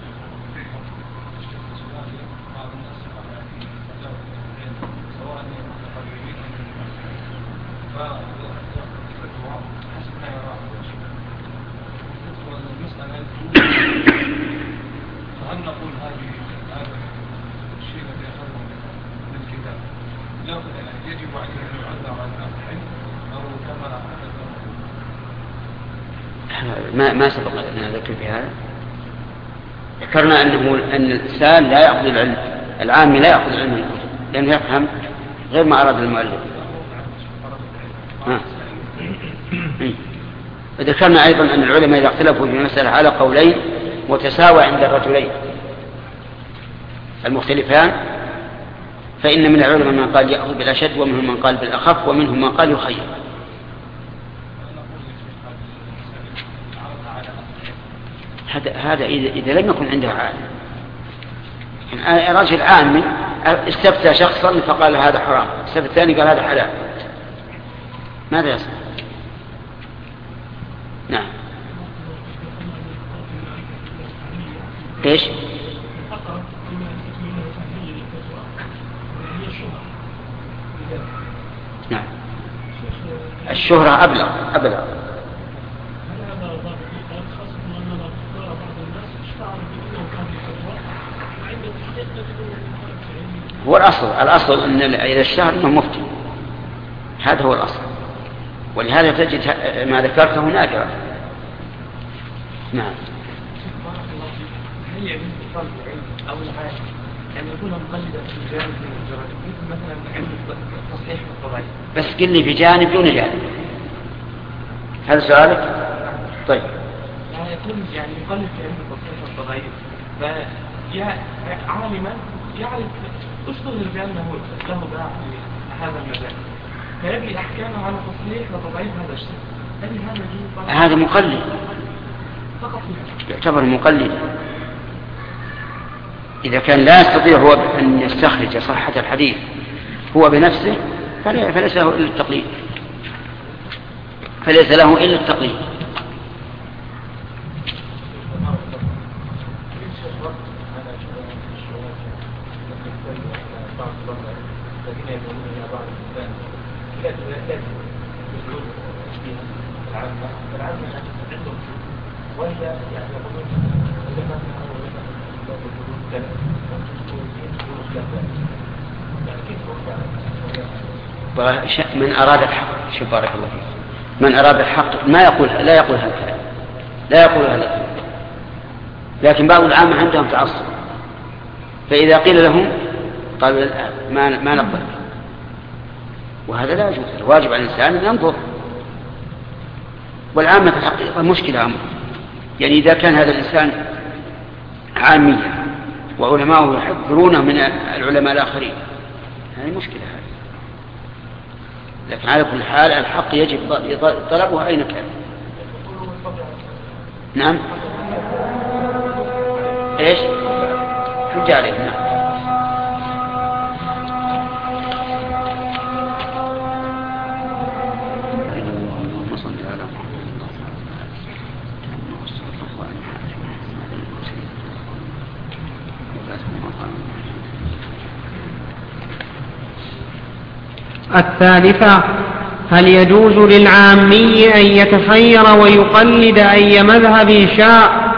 F: فهل نقول هذه هذا الشيء الذي أخذنا من الكتاب لا يجب عليه أن يعلم عن الحين أو كما
B: ما ما سبق أن ذكر في هذا. ذكرنا أنه أن الإنسان لا يأخذ العلم، العام لا يأخذ العلم من الكتب لأنه يفهم غير ما أراد المؤلف. ذكرنا أيضا أن العلماء إذا اختلفوا في مسألة على قولين وتساوى عند الرجلين المختلفان فإن من العلماء من قال يأخذ بالأشد ومنهم من قال بالأخف ومنهم من قال يخير. هذا هذا إذا لم يكن عنده عالم. رجل عامي استفتى شخصا فقال هذا حرام، استفتى الثاني قال هذا حلال، ماذا يصنع؟ نعم. ايش؟ نعم. الشهرة أبلغ أبلغ. هو الأصل الأصل أن إذا اشتهر أنه مفتي، هذا هو الأصل، ولهذا تجد ما ذكرته نادرا. نعم.
E: هل يعمل طالب العلم أو العالم أن يكون مقلدا في جانب من الجوانب مثلا علم التصحيح والتضعيف؟
B: بس قل لي في جانب دون جانب. هذا سؤالك؟ طيب.
E: يعني يكون يعني يقلد في علم التصحيح والتضعيف فعالما يعرف اشتغل بأنه له باع في هذا المجال فيبني أحكامه على تصحيح وتضعيف هذا الشيء. هل هذا
B: هذا مقلد
E: فقط
B: يعتبر مقلد إذا كان لا يستطيع هو أن يستخرج صحة الحديث هو بنفسه فليس له إلا التقليد فليس له إلا التقليد. من أراد الحق شوف بارك الله فيك من أراد الحق ما يقول لا يقول هذا الكلام، لا يقول هذا الكلام. لكن بعض العامة عندهم تعصب، فإذا قيل لهم قالوا ما ما نقبل، وهذا لا يجوز. الواجب على الإنسان أن ينظر. والعامة في الحقيقة مشكلة أمر، يعني إذا كان هذا الإنسان عاميا وعلماءه يحذرونه من العلماء الآخرين، هذه مشكلة هذه. لكن على كل حال الحق يجب طلبه أين كان. نعم إيش حجة عليه. نعم
C: الثالثة: هل يجوز للعامي أن يتخير ويقلد أي مذهب شاء؟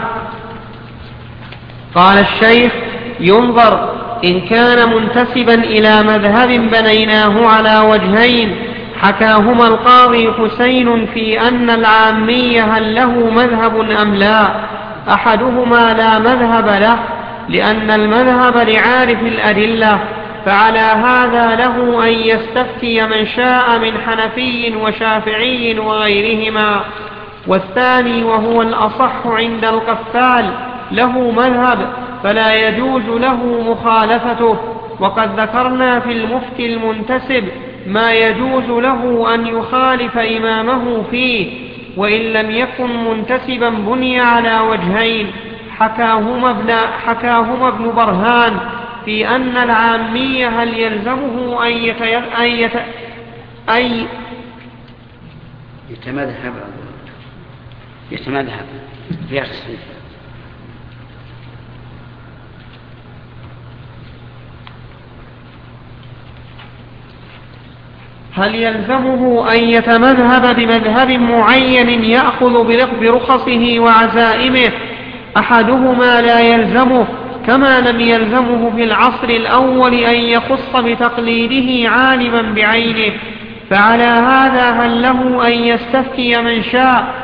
C: قال الشيخ: ينظر، إن كان منتسبا إلى مذهب بنيناه على وجهين حكاهما القاضي حسين في أن العامي هل له مذهب أم لا. أحدهما لا مذهب له لأن المذهب لعارف الأدلة، فعلى هذا له أن يستفتي من شاء من حنفي وشافعي وغيرهما. والثاني وهو الأصح عند القفال له مذهب فلا يجوز له مخالفته. وقد ذكرنا في المفتي المنتسب ما يجوز له أن يخالف إمامه فيه، وإن لم يكن منتسبا بني على وجهين حكاهما ابن, حكاهما ابن برهان في أن العامي هل يلزمه أن يتي... أن يت... أي
B: يتمذهب يتمذهب في الصيف.
C: هل يلزمه أن يتمذهب بمذهب معين يأخذ برخصه وعزائمه؟ أحدهما لا يلزمه، كما لم يلزمه في العصر الأول أن يخص بتقليده عالما بعينه. فعلى هذا هل له أن يستفتي من شاء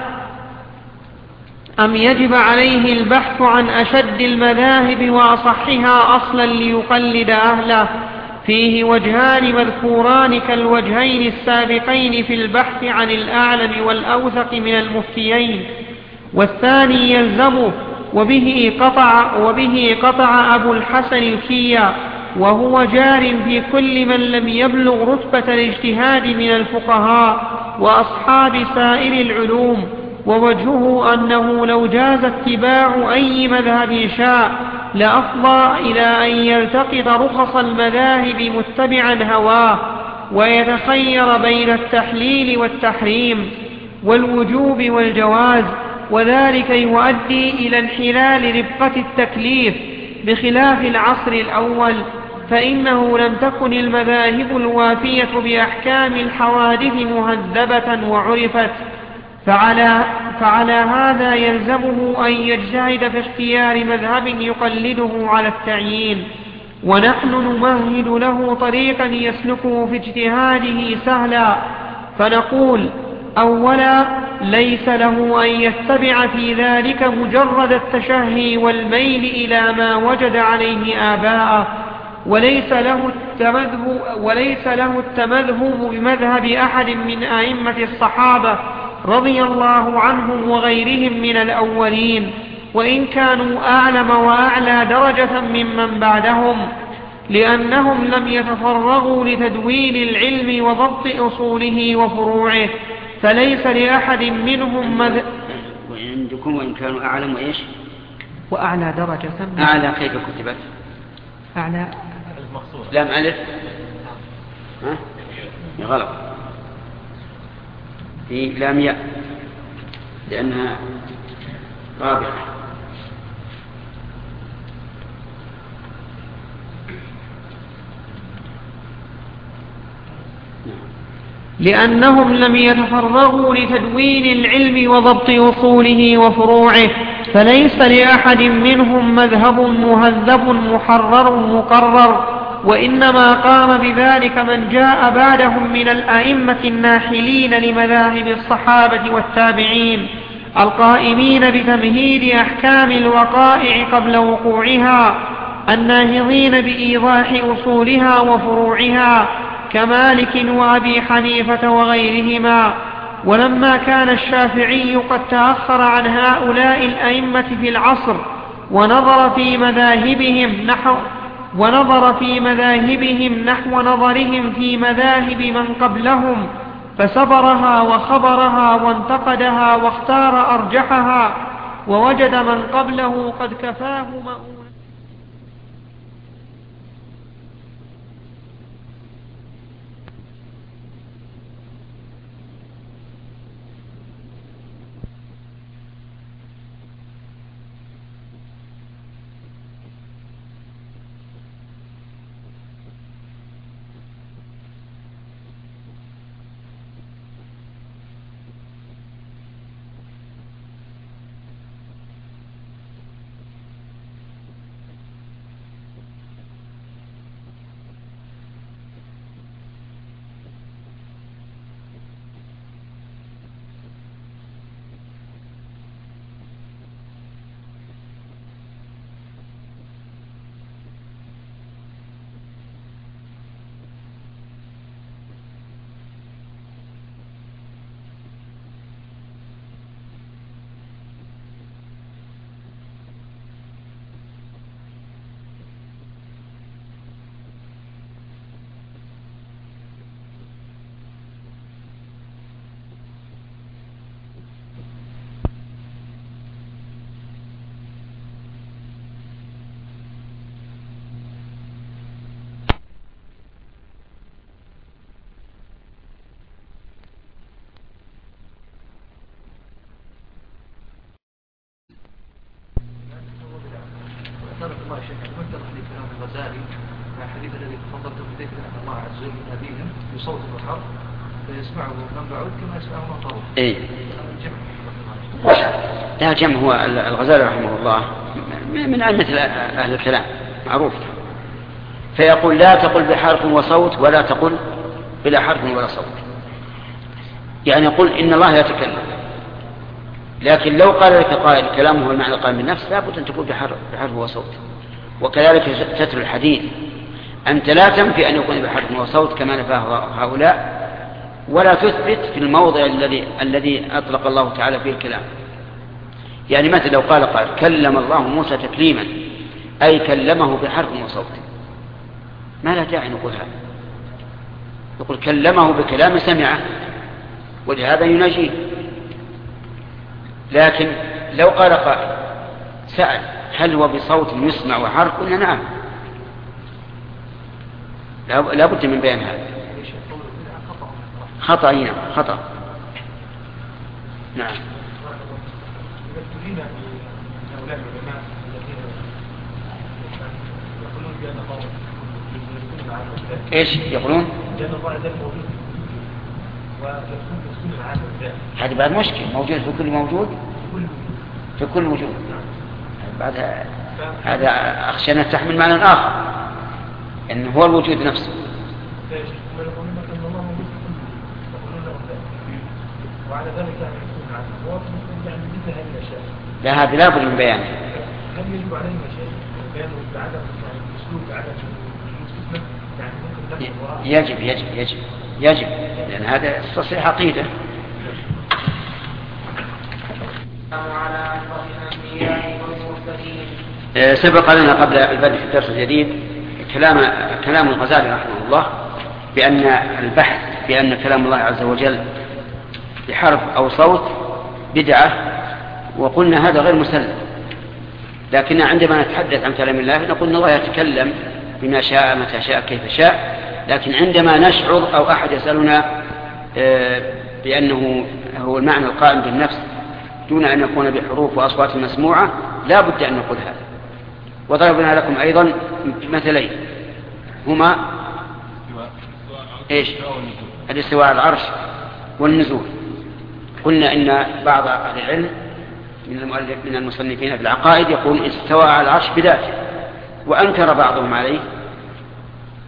C: أم يجب عليه البحث عن أشد المذاهب وأصحها أصلا ليقلد أهله؟ فيه وجهان مذكوران كالوجهين السابقين في البحث عن الأعلم والأوثق من المفتيين. والثاني يلزمه، وبه قطع, وبه قطع أبو الحسن الكيا، وهو جار في كل من لم يبلغ رتبة الاجتهاد من الفقهاء وأصحاب سائر العلوم. ووجهه أنه لو جاز اتباع أي مذهب شاء لأفضى إلى أن يلتقط رخص المذاهب متبعا هواه ويتخير بين التحليل والتحريم والوجوب والجواز، وذلك يؤدي إلى انحلال ربقة التكليف، بخلاف العصر الأول فإنه لم تكن المذاهب الوافية بأحكام الحوادث مهذبة وعرفت. فعلى, فعلى هذا يلزمه أن يجتهد في اختيار مذهب يقلده على التعيين. ونحن نمهد له طريقا يسلكه في اجتهاده سهلا، فنقول: أولا، ليس له أن يتبع في ذلك مجرد التشهي والميل إلى ما وجد عليه آباءه، وليس له التمذهب, وليس له التمذهب بمذهب أحد من أئمة الصحابة رضي الله عنهم وغيرهم من الأولين، وإن كانوا أعلم وأعلى درجة ممن بعدهم، لأنهم لم يتفرغوا لتدوين العلم وضبط أصوله وفروعه، فليس لأحد منهم مذهب.
B: وعندكم وإن كانوا أعلم وإيش؟
C: وأعلى درجة.
B: أعلى كيف كتبت؟
C: أعلى
B: لام ألف ها؟ غلط، في لام ياء لأنها رابعة.
C: لأنهم لم يتفرغوا لتدوين العلم وضبط أصوله وفروعه، فليس لأحد منهم مذهب مهذب محرر مقرر، وإنما قام بذلك من جاء بعدهم من الأئمة الناحلين لمذاهب الصحابة والتابعين القائمين بتمهيد أحكام الوقائع قبل وقوعها الناهضين بإيضاح أصولها وفروعها كمالك وأبي حنيفة وغيرهما. ولما كان الشافعي قد تأخر عن هؤلاء الأئمة في العصر ونظر في مذاهبهم نحو ونظر في مذاهبهم نحو نظرهم في مذاهب من قبلهم فصبرها وخبرها وانتقدها واختار أرجحها ووجد من قبله قد كفاه مؤونة.
A: بارك الله شيخ، كنت في كلام الغزالي مع الحديث الذي تفضلت به ان الله عز وجل يناديهم بصوت وحرف فيسمعه من بعد كما يسمعه من طرف.
B: اي لا الجمع هو الغزالي رحمه الله من أئمة أهل الكلام معروف، فيقول لا تقل بحرف وصوت ولا تقل بلا حرف ولا صوت، يعني يقول إن الله يتكلم، لكن لو قال لك قائل كلامه هو المعنى القائم بالنفس لابد أن تقول بحرف, بحرف وصوت. وكذلك تتر الحديث أنت لا تنفي أن يكون بحرف وصوت كما نفاه هؤلاء، ولا تثبت في الموضع الذي الذي أطلق الله تعالى فيه الكلام. يعني مثل لو قال قال كلم الله موسى تكليما أي كلمه بحرف وصوت، ما لا داعي نقول هذا، يقول كلمه بكلام سمعه ولهذا يناجيه. لكن لو قال قائل سأل هل هو بصوت يسمع وحرف؟ قلنا نعم، لا بد من بيان هذا. خطأ هنا خطأ. نعم. ايش يقولون؟ هذا بعد مشكلة، موجود في كل موجود في كل وجود. بعد هذا أخشى أن تحمل معنى آخر إن هو الوجود نفسه.
D: وعلى ذلك يعني مثل هذه الأشياء
B: لا هذا لا بد من بيانه.
D: هل يجب علينا شيء بيانه بعدم يعني أسلوب بعدم يعني
B: يجب يجب يجب يجب لأن هذا تصحيح عقيدة. سبق لنا قبل البدء في الدرس الجديد كلام كلام الغزالي رحمه الله بأن البحث بأن كلام الله عز وجل بحرف أو صوت بدعة، وقلنا هذا غير مسلم. لكن عندما نتحدث عن كلام الله نقول إن الله يتكلم بما شاء متى شاء كيف شاء، لكن عندما نشعر أو أحد يسألنا بأنه هو المعنى القائم بالنفس دون أن يكون بحروف وأصوات مسموعة لا بد أن نقول هذا. وضربنا لكم أيضا مثلين هما إيش؟ الاستواء على العرش والنزول. قلنا إن بعض أهل العلم من المصنفين في العقائد يقول استوى على العرش بذاته، وأنكر بعضهم عليه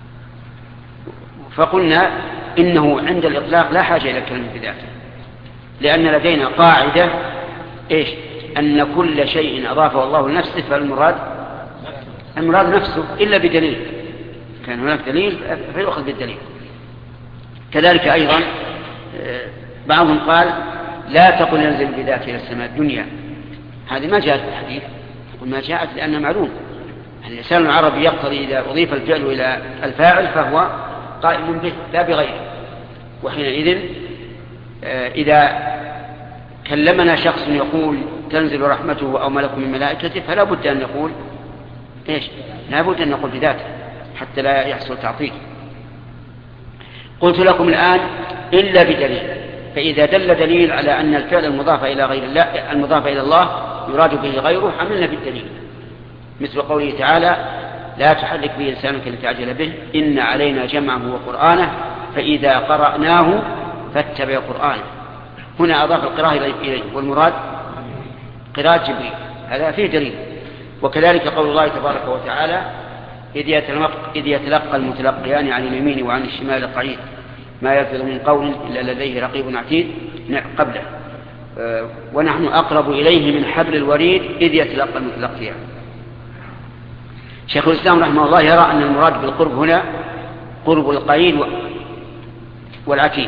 B: فقلنا إنه عند الإطلاق لا حاجة إلى الكلام بذاته، لأن لدينا قاعدة إيش؟ أن كل شيء أضافه الله لنفسه فالمراد المراد نفسه إلا بدليل، كان هناك دليل فيؤخذ بالدليل. كذلك أيضا بعضهم قال لا تقل ينزل بذاته إلى السماء الدنيا، هذه ما جاءت في الحديث، وما جاءت لأنها معلوم. اللسان العربي يقتضي إذا أضيف الفعل إلى الفاعل فهو قائم به لا بغيره، وحينئذ إذا كلمنا شخص يقول تنزل رحمته أو ملك من ملائكته فلا بد أن نقول إيش؟ لا بد أن نقول بذاته حتى لا يحصل تعطيل. قلت لكم الآن إلا بدليل، فإذا دل دليل على أن الفعل المضاف إلى غير الله المضاف إلى الله يراد به غيره عملنا بالدليل، مثل قوله تعالى لا تحرك به لسانك لتعجل به إن علينا جمعه وقرآنه فإذا قرأناه فاتبع قرآنه. هنا أضاف القراءة إليه والمراد قراءة جبريل، هذا فيه دليل. وكذلك قول الله تبارك وتعالى إذ يتلقى المتلقيان عن اليمين وعن الشمال قعيد ما يلفظ من قول إلا لديه رقيب عتيد قبله ونحن أقرب إليه من حبل الوريد إذ يتلقى المتلقيان. شيخ الإسلام رحمه الله يرى أن المراد بالقرب هنا قرب القعيد والعتيد،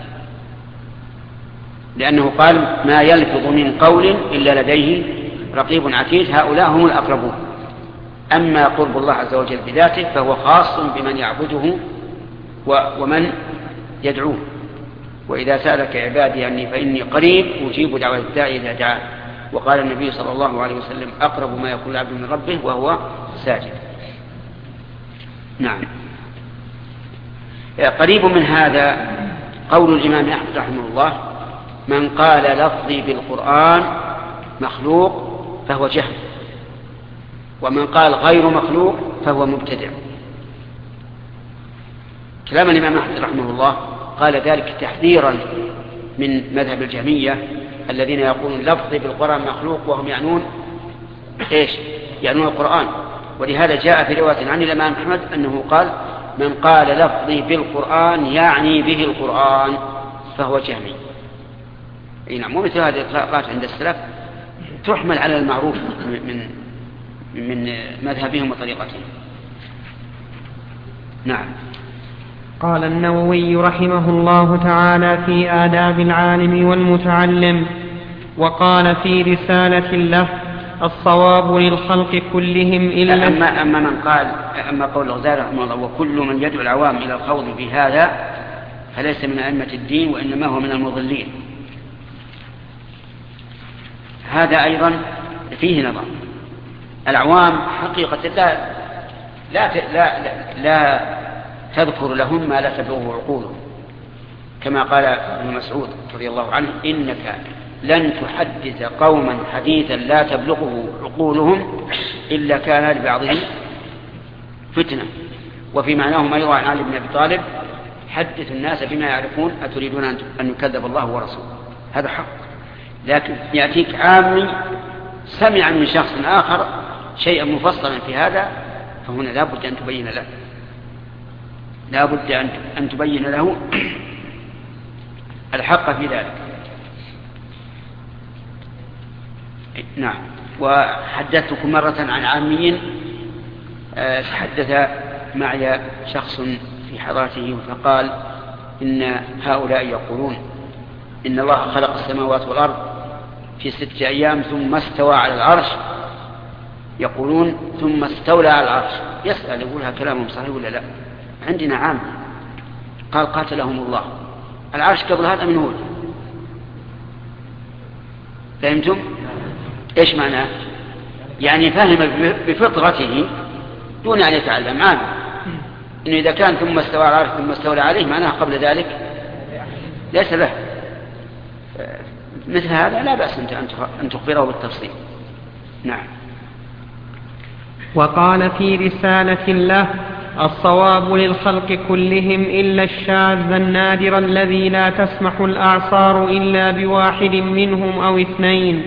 B: لأنه قال ما يلفظ من قول إلا لديه رقيب عتيد، هؤلاء هم الأقربون. أما قرب الله عز وجل بذاته فهو خاص بمن يعبده ومن يدعوه. وإذا سألك عبادي عني فإني قريب أجيب دعوة الداعي إذا دعان. وقال النبي صلى الله عليه وسلم أقرب ما يكون العبد من ربه وهو ساجد. نعم. قريب من هذا قول الإمام أحمد رحمه الله من قال لفظي بالقرآن مخلوق فهو جهل، ومن قال غير مخلوق فهو مبتدع. كلام الإمام أحمد رحمه الله قال ذلك تحذيرا من مذهب الجهمية الذين يقولون لفظي بالقرآن مخلوق وهم يعنون إيش؟ يعنون القرآن. ولهذا جاء في رواية عن الإمام أحمد أنه قال من قال لفظي بالقرآن يعني به القرآن فهو جهمي. أي نعم. ومثل هذه الإطلاقات عند السلف تحمل على المعروف من من مذهبهم وطريقتهم. نعم.
C: قال النووي رحمه الله تعالى في آداب العالم والمتعلم وقال في رسالة له الصواب للخلق كلهم إلا
B: أما, أما من قال أما قول الغزالي رحمه الله وكل من يدعو العوام إلى الخوض في هذا فليس من أئمة الدين وإنما هو من المضلين، هذا أيضا فيه نظر. العوام حقيقة لا لا لا, لا, لا تذكر لهم ما لا تبلغه عقولهم، كما قال ابن مسعود رضي الله عنه إنك لن تحدث قوما حديثا لا تبلغه عقولهم إلا كان لبعضهم فتنة. وفي معناه أيضا عن علي بن أبي طالب حدث الناس بما يعرفون أتريدون أن يكذب الله ورسوله. هذا حق، لكن يأتيك عامي سمع من شخص آخر شيئا مفصلا في هذا فهنا لا بد أن تبين له لا بد أن تبين له الحق في ذلك. نعم. وحدثتكم مرة عن عامي تحدث معي شخص في حضرته فقال إن هؤلاء يقولون إن الله خلق السماوات والأرض في ستة أيام ثم استوى على العرش، يقولون ثم استولى على العرش. يسأل يقول هذا كلامهم صحيح ولا لا؟ عندنا عام قال قاتلهم الله العرش قبل هذا من هو. فهمتم ايش معناه؟ يعني فهم بفطرته دون ان يتعلم عام انه اذا كان ثم استوى على العرش ثم استولى عليه معناه قبل ذلك ليس له. مثل هذا لا بأس ان تخبره بالتفصيل. نعم.
C: وقال في رسالة له الصواب للخلق كلهم إلا الشاذ النادر الذي لا تسمح الأعصار إلا بواحد منهم أو اثنين،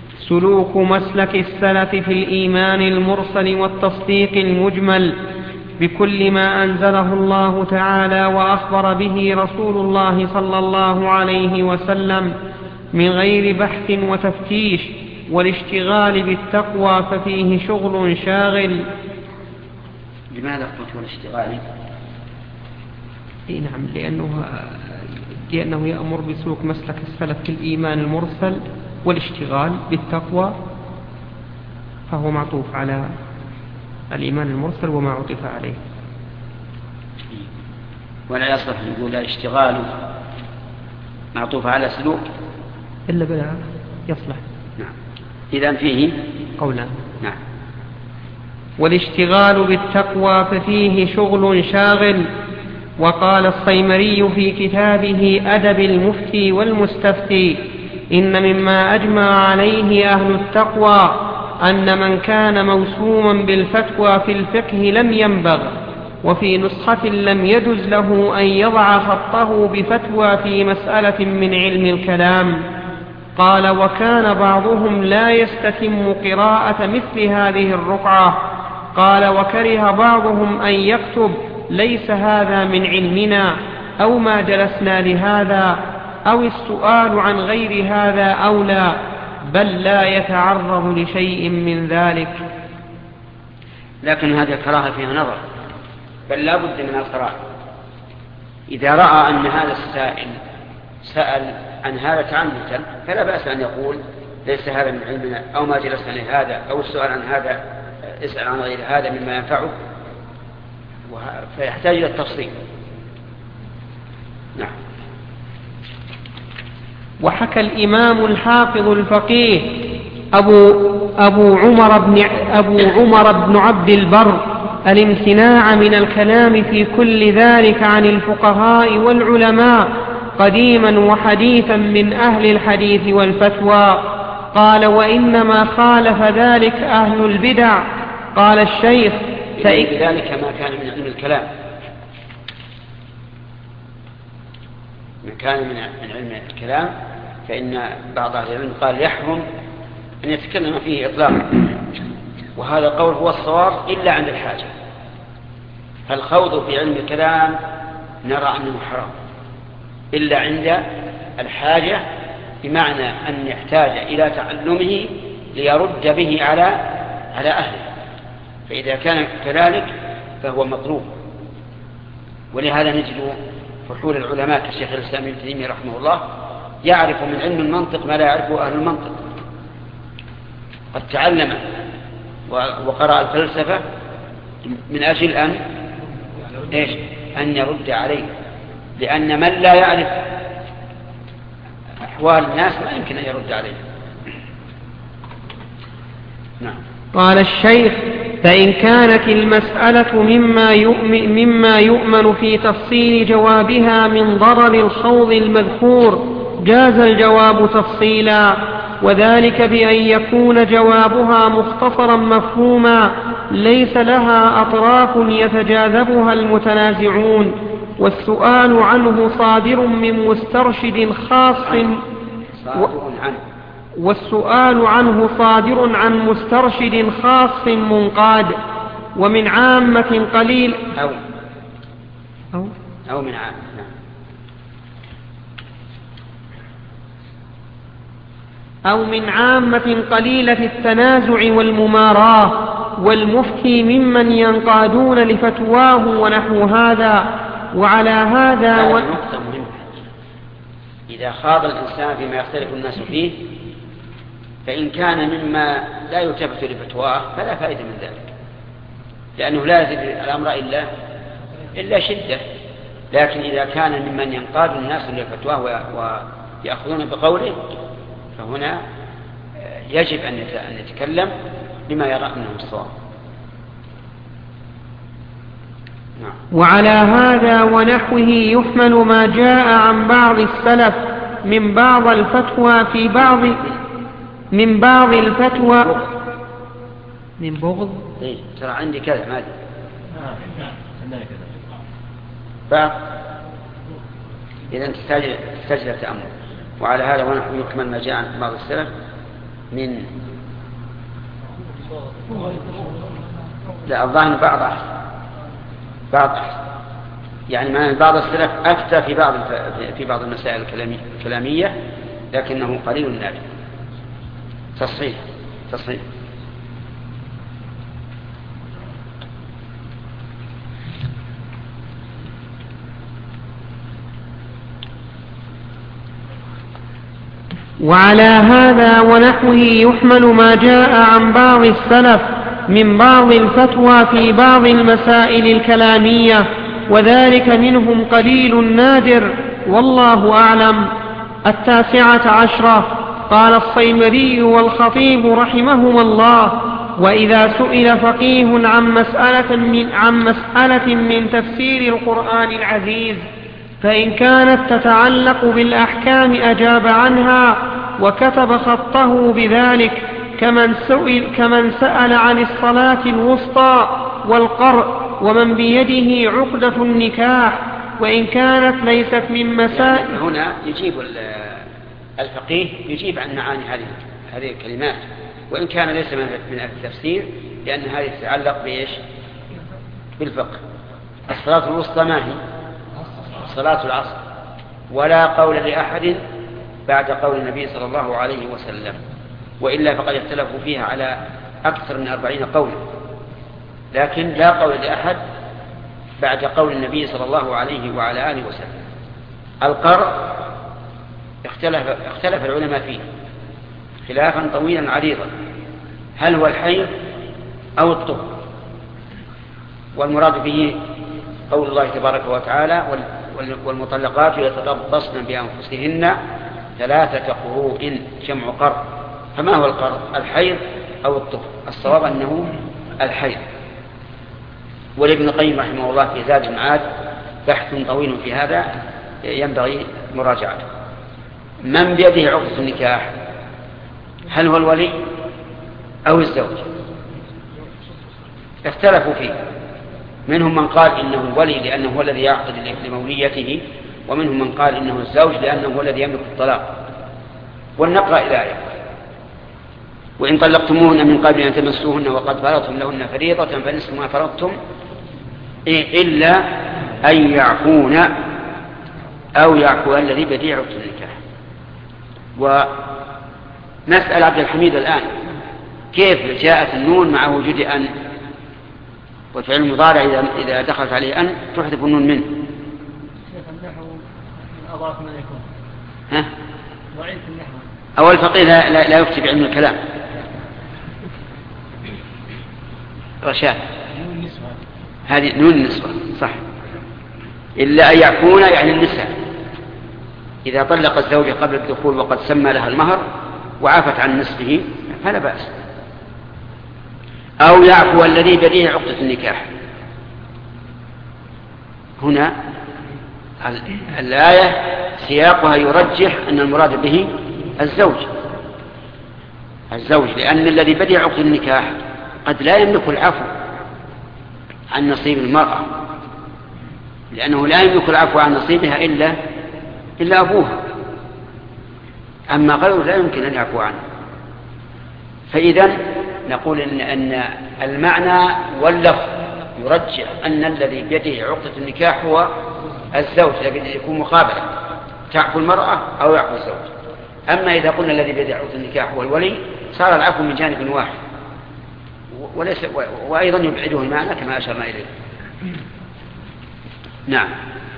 C: سلوك مسلك السلف في الإيمان المرسل والتصديق المجمل بكل ما أنزله الله تعالى وأخبر به رسول الله صلى الله عليه وسلم من غير بحث وتفتيش، والاشتغال بالتقوى ففيه شغل شاغل.
B: لماذا قلت والاشتغال؟
C: إيه نعم، لأنه, لأنه يأمر بسلوك مسلك السلف في الإيمان المرسل، والاشتغال بالتقوى فهو معطوف على الإيمان المرسل وما عطف عليه.
B: ولا يصلح نقول الاشتغال معطوف على سلوك
C: إلا بلا يصلح.
B: نعم. إذن فيه
C: قولا.
B: نعم.
C: والاشتغال بالتقوى ففيه شغل شاغل. وقال الصيمري في كتابه أدب المفتي والمستفتي: إن مما أجمع عليه أهل التقوى أن من كان موسوما بالفتوى في الفقه لم ينبغ، وفي نسخة لم يجز له أن يضع خطه بفتوى في مسألة من علم الكلام. قال: وكان بعضهم لا يستتم قراءة مثل هذه الرقعة. قال: وكره بعضهم أن يكتب: ليس هذا من علمنا، أو ما جلسنا لهذا، أو السؤال عن غير هذا أولى، بل لا يتعرض لشيء من ذلك.
B: لكن هذه الكراهة فيها نظر، بل لا بد من القراءة. إذا رأى أن هذا السائل سأل عن هذا تعمدا فلا بأس أن يقول: ليس هذا من علمنا، أو ما جلسنا لهذا، أو السؤال عن هذا، اسأل عن غير هذا مما ينفعه، فيحتاج إلى التفصيل. نعم.
C: وحكى الإمام الحافظ الفقيه أبو, أبو, عمر بن أبو عمر بن عبد البر الامتناع من الكلام في كل ذلك عن الفقهاء والعلماء قديما وحديثا من أهل الحديث والفتوى. قال: وإنما خالف ذلك أهل البدع. قال الشيخ:
B: ذلك ما كان من علم الكلام، ما كان من علم الكلام، فإن بعض أهل العلم قال يحرم أن يتكلم فيه إطلاقا، وهذا القول هو الصواب إلا عند الحاجة. فالخوض في علم الكلام نرى أنه حرام إلا عند الحاجة، بمعنى أن يحتاج إلى تعلمه ليرد به على على أهله، فإذا كان كذلك فهو مطلوب. ولهذا نجد فحول العلماء كالشيخ الإسلام ابن تيمية رحمه الله يعرف من علم المنطق ما لا يعرفه أهل المنطق، قد تعلم وقرأ الفلسفة من أجل أن إيش؟ أن يرد عليه، لأن من لا يعرف أحوال الناس ما يمكن أن يرد عليه. نعم.
C: قال الشيخ: فإن كانت المسألة مما يؤمن, مما يؤمن في تفصيل جوابها من ضرر الخوض المذكور جاز الجواب تفصيلا، وذلك بأن يكون جوابها مختصرا مفهوما ليس لها أطراف يتجاذبها المتنازعون، والسؤال عنه صادر من مسترشد خاص و... والسؤال عنه صادر عن مسترشد خاص منقاد، ومن عامة قليل
B: أو
C: أو,
B: أو من عام
C: أو من عامة قليلة التنازع والمماراة، والمفتي ممن ينقادون لفتواه ونحو هذا. وعلى هذا و...
B: إذا خاض الإنسان فيما يختلف الناس فيه، فإن كان مما لا يلتفت لفتواه فلا فائدة من ذلك، لأنه لا يزيد الأمر إلا إلا شدة. لكن إذا كان ممن ينقاد الناس لفتواه ويأخذون بقوله، فهنا يجب أن يتكلم بما يرى أنه الصواب. نعم.
C: وعلى هذا ونحوه يحمل ما جاء عن بعض السلف من بعض الفتوى في بعض من بعض الفتوى من بغض
B: إيه ترى عندي كذا ما أدري بعض، إذا تستجل التأمل. وعلى هذا ونحو يكمل ما جاء عن بعض السلف من لا الظاهر بعض أحسن بعض يعني ما بعض السلف أفتى في بعض في بعض المسائل الكلامية لكنه قليل النافع. تصحيح تصحيح.
C: وعلى هذا ونحوه يحمل ما جاء عن بعض السلف من بعض الفتوى في بعض المسائل الكلامية، وذلك منهم قليل نادر والله أعلم. التاسعة عشرة. قال الصيمري والخطيب رحمهما الله: وإذا سئل فقيه عن مسألة من, عن مسألة من تفسير القرآن العزيز فإن كانت تتعلق بالأحكام أجاب عنها وكتب خطه بذلك، كمن سئل, كمن سأل عن الصلاة الوسطى والقرء ومن بيده عقدة النكاح، وإن كانت ليست من مسائل.
B: يعني هنا يجيب الفقيه يجيب عن معاني هذه هذه الكلمات، وإن كان ليس من التفسير، لأن هذه تتعلق بإيش؟ بالفقه. الصلاة الوسطى ما هي؟ صلاة العصر، ولا قول لأحد بعد قول النبي صلى الله عليه وسلم، وإلا فقد اختلفوا فيها على أكثر من أربعين قولا، لكن لا قول لأحد بعد قول النبي صلى الله عليه وعلى آله وسلم. القرء اختلف, اختلف العلماء فيه خلافا طويلا عريضا، هل هو الحيض أو الطهر؟ والمراد به قول الله تبارك وتعالى: والمطلقات يتربصن بأنفسهن ثلاثة قروء، جمع قرء. فما هو القرء؟ الحيض أو الطهر؟ الصواب أنه الحيض. ولابن القيم رحمه الله في زاد المعاد بحث طويل في هذا ينبغي مراجعته. من بيده عقدة النكاح، هل هو الولي أو الزوج؟ اختلفوا فيه، منهم من قال إنه الولي لأنه هو الذي يعقد لموليته، ومنهم من قال إنه الزوج لأنه هو الذي يملك الطلاق. ولنقرأ الآية: وإن طلقتموهن من قبل أن تمسوهن وقد فرضتم لهن فريضة فنصف ما فرضتم إلا أن يعفون أو يعفو الذي بيده عقدة النكاح. ونسأل عبد الحميد الآن: كيف جاءت النون مع وجود أن؟ والفعل المضارع إذا إذا دخلت عليه أن تحذف النون منه.
E: أضاف من يكون.
B: ها؟
E: ضعيف النحو.
B: أول الفقيه لا, لا, لا يفتي بعلم الكلام. رشاد. هذه نون النسوة صح. إلا أن يعفون يعني النساء، إذا طلق الزوجة قبل الدخول وقد سمى لها المهر وعافت عن نصفه فلا بأس. أو يعفو الذي بيده عقدة النكاح. هنا الآية سياقها يرجح أن المراد به الزوج الزوج لأن الذي بيده عقدة النكاح قد لا يملك العفو عن نصيب المرأة، لأنه لا يملك العفو عن نصيبها إلا إلا أبوها، أما غيره لا يمكن أن يعفو عنه. فإذا نقول إن, أن المعنى واللفظ يرجح أن الذي بيده عقدة النكاح هو الزوج، لكن يكون مقابلة، تعفو المرأة أو يعفو الزوج. أما إذا قلنا الذي بيده عقدة النكاح هو الولي صار العفو من جانب واحد، وليس وأيضا يبعده المعنى كما أشرنا إليه. نعم.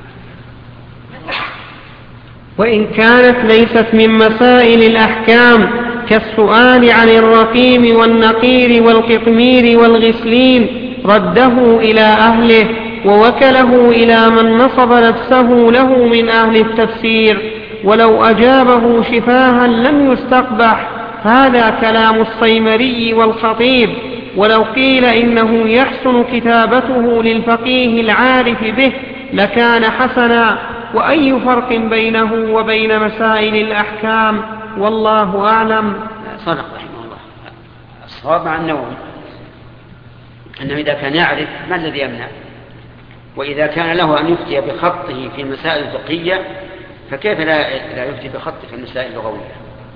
C: وإن كانت ليست من مسائل الأحكام كالسؤال عن الرقيم والنقير والقطمير والغسلين رده إلى أهله ووكله إلى من نصب نفسه له من أهل التفسير، ولو أجابه شفاها لم يستقبح. هذا كلام الصيمري والخطيب. ولو قيل إنه يحسن كتابته للفقيه العارف به لكان حسنا. وأي فرق بينه وبين مسائل الأحكام؟ والله أعلم.
B: صدق رحمه الله. الصواب مع النووي أنه إذا كان يعرف ما الذي يمنع، وإذا كان له أن يفتي بخطه في المسائل الفقهية فكيف لا, لا يفتي بخطه في المسائل اللغوية؟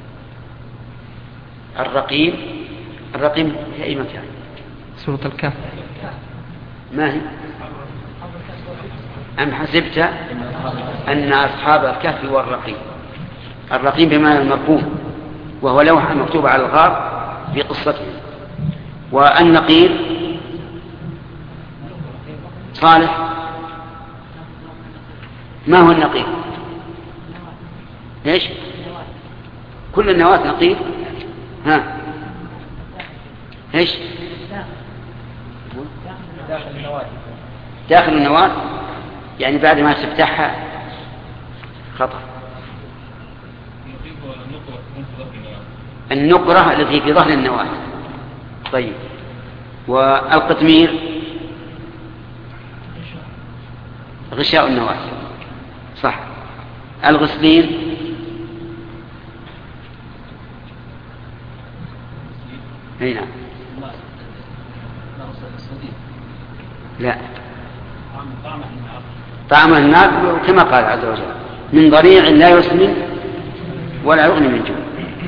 B: الرقيم الرقيم في أي مكان؟
C: سورة الكهف.
B: ما هي؟ أم حسبت أن أصحاب الكهف والرقيم، الرقيم بمعنى المرقوم وهو لوحة مكتوبة على الغار في قصته. والنقير صالح، ما هو النقير؟ ايش؟ كل النواة نقير. ها ايش؟
F: داخل النواة.
B: داخل النواة يعني بعد ما تفتحها خطأ. النقرة التي في ظهر النواة. طيب، والقطمير غشاء النواة صح. الغسلين هنا لا، طعم النار كما قال عز وجل من ضريع لا يسمن ولا يغني من جوع.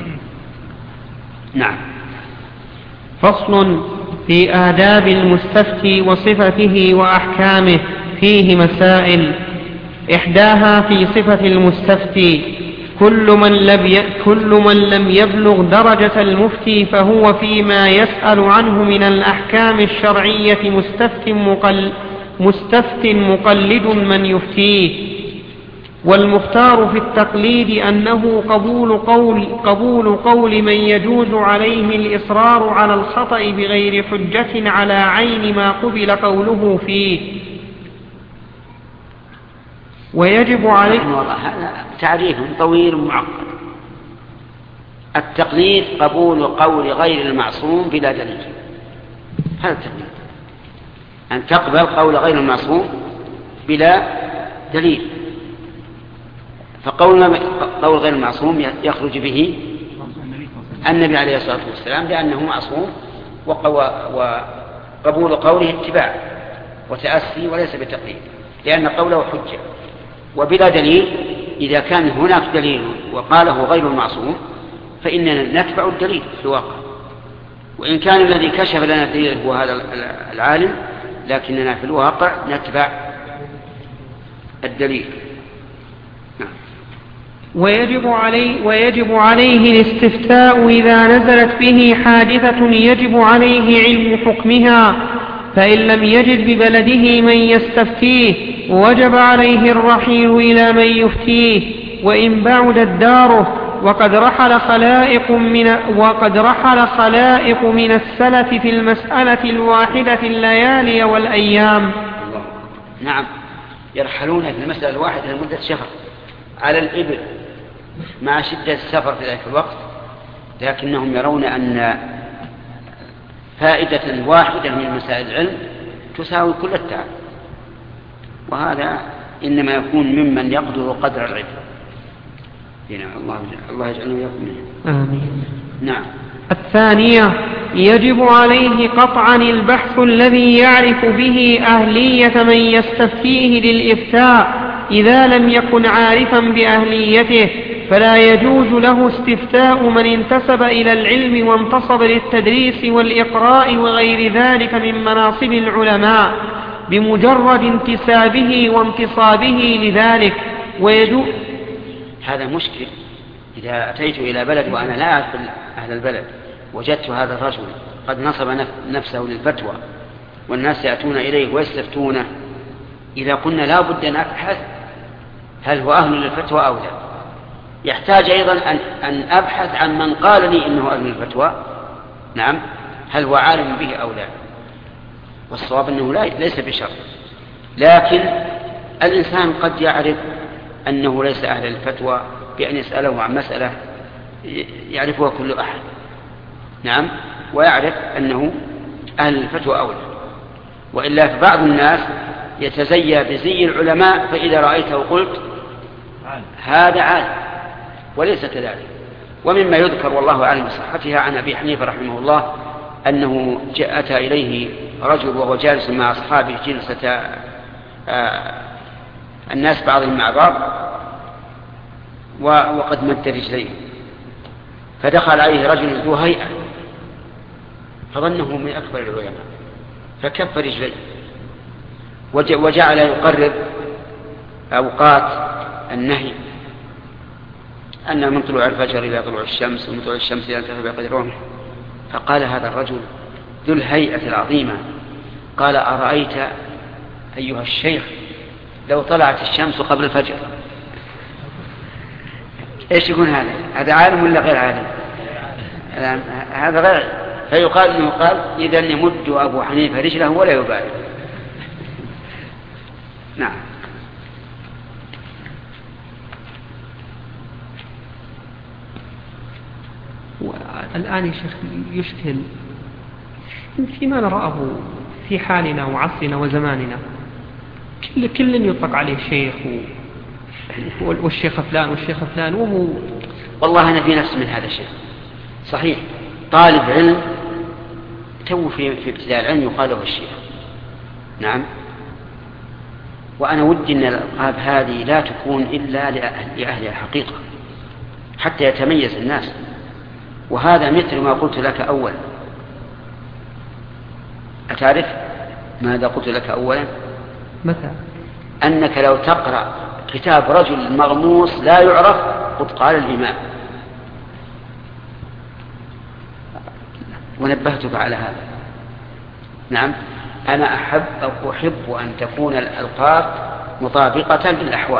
B: نعم.
C: فصل في آداب المستفتي وصفته وأحكامه، فيه مسائل. إحداها في صفة المستفتي: كل من لم ي... كل من لم يبلغ درجة المفتي فهو فيما يسأل عنه من الأحكام الشرعية مستفت مقل... مستفت مقلد من يفتيه. والمختار في التقليد أنه قبول قول, قبول قول من يجوز عليه الإصرار على الخطأ بغير حجة على عين ما قبل قوله فيه. ويجب عليه
B: هذا تعريف طويل معقد. التقليد قبول قول غير المعصوم بلا دليل، هذا التقليد، أن تقبل قول غير المعصوم بلا دليل. فقول قول غير المعصوم يخرج به النبي عليه الصلاة والسلام لأنه معصوم، وقبول قوله اتباع وتأسي وليس بتقليد لأن قوله حجة. وبلا دليل، إذا كان هناك دليل وقاله غير المعصوم فإننا نتبع الدليل في الواقع، وإن كان الذي كشف لنا الدليل هو هذا العالم، لكننا في الواقع نتبع الدليل.
C: ويجب عليه, ويجب عليه الاستفتاء إذا نزلت به حادثة يجب عليه علم حكمها، فإن لم يجد ببلده من يستفتيه وجب عليه الرحيل إلى من يفتيه، وإن بعدت داره. وقد رحل خلائق من, وقد رحل خلائق من السلف في المسألة الواحدة الليالي والأيام.
B: نعم، يرحلون في المسألة الواحدة لمدة شهر على الإبل مع شدة السفر في ذلك الوقت، لكنهم يرون أن فائدة واحدة من مسائل العلم تساوي كل التعب، وهذا إنما يكون ممن يقدر قدر العلم. نعم، الله الله يجعلنا وياكم منه.
C: آمين.
B: نعم.
C: الثانية: يجب عليه قطعا البحث الذي يعرف به أهلية من يستفتيه للإفتاء. إذا لم يكن عارفا بأهليته فلا يجوز له استفتاء من انتسب إلى العلم وانتصب للتدريس والإقراء وغير ذلك من مناصب العلماء بمجرد انتسابه وانتصابه لذلك. ويجوز.
B: هذا مشكل. إذا أتيت إلى بلد وأنا لا أعرف أهل البلد وجدت هذا الرجل قد نصب نفسه للفتوى والناس يأتون إليه ويستفتونه، إذا قلنا لا بد أن أبحث هل هو أهل للفتوى أو لا، يحتاج أيضا أن, أن أبحث عن من قال لي إنه أهل للفتوى، نعم، هل هو عالم به أو لا. والصواب أنه لا ليس بشرط، لكن الإنسان قد يعرف أنه ليس أهل الفتوى بأن يسأله عن مسألة يعرفها كل أحد، نعم، ويعرف أنه أهل الفتوى أولى. وإلا فبعض الناس يتزيى بزي العلماء فإذا رأيته قلت هذا عالم، وليس كذلك. ومما يذكر والله أعلم بصحتها عن أبي حنيفة رحمه الله أنه أتى إليه رجل وهو جالس مع أصحابه جلسة الناس بعضهم مع بعض وقد مد رجليه، فدخل عليه رجل ذو هيئة فظنه من أكبر العلماء فكف رجليه وجعل يقرر أوقات النهي أن من طلوع الفجر إلى طلوع الشمس ومن طلوع الشمس إلى انتهى بقدر رمح. فقال هذا الرجل ذو الهيئة العظيمة قال أرأيت أيها الشيخ لو طلعت الشمس قبل الفجر؟ إيش يكون هذا؟ هذا عالم ولا غير عالم؟ هذا غير. فيقال أنه قال إذن يمد أبو حنيفة رجله ولا يبالي. نعم.
C: الآن يا شيخ يشكل فيما نراه في حالنا وعصرنا وزماننا، كل كل يطلق عليه شيخ والشيخ فلان والشيخ فلان، وهو
B: والله أنا في نفس من هذا الشيء. صحيح طالب علم تو في في ابتداء العلم يقال له الشيخ. نعم. وأنا ودي أن الألقاب هذه لا تكون إلا لأهلها حقيقة حتى يتميز الناس. وهذا مثل ما قلت لك أولا. أتعرف ماذا قلت لك أولا؟
C: متى؟
B: أنك لو تقرأ كتاب رجل مغموس لا يعرف قد قال الإمام، ونبهتك على هذا. نعم. أنا أحب أو أحب أن تكون الألقاب مطابقة للأحوال.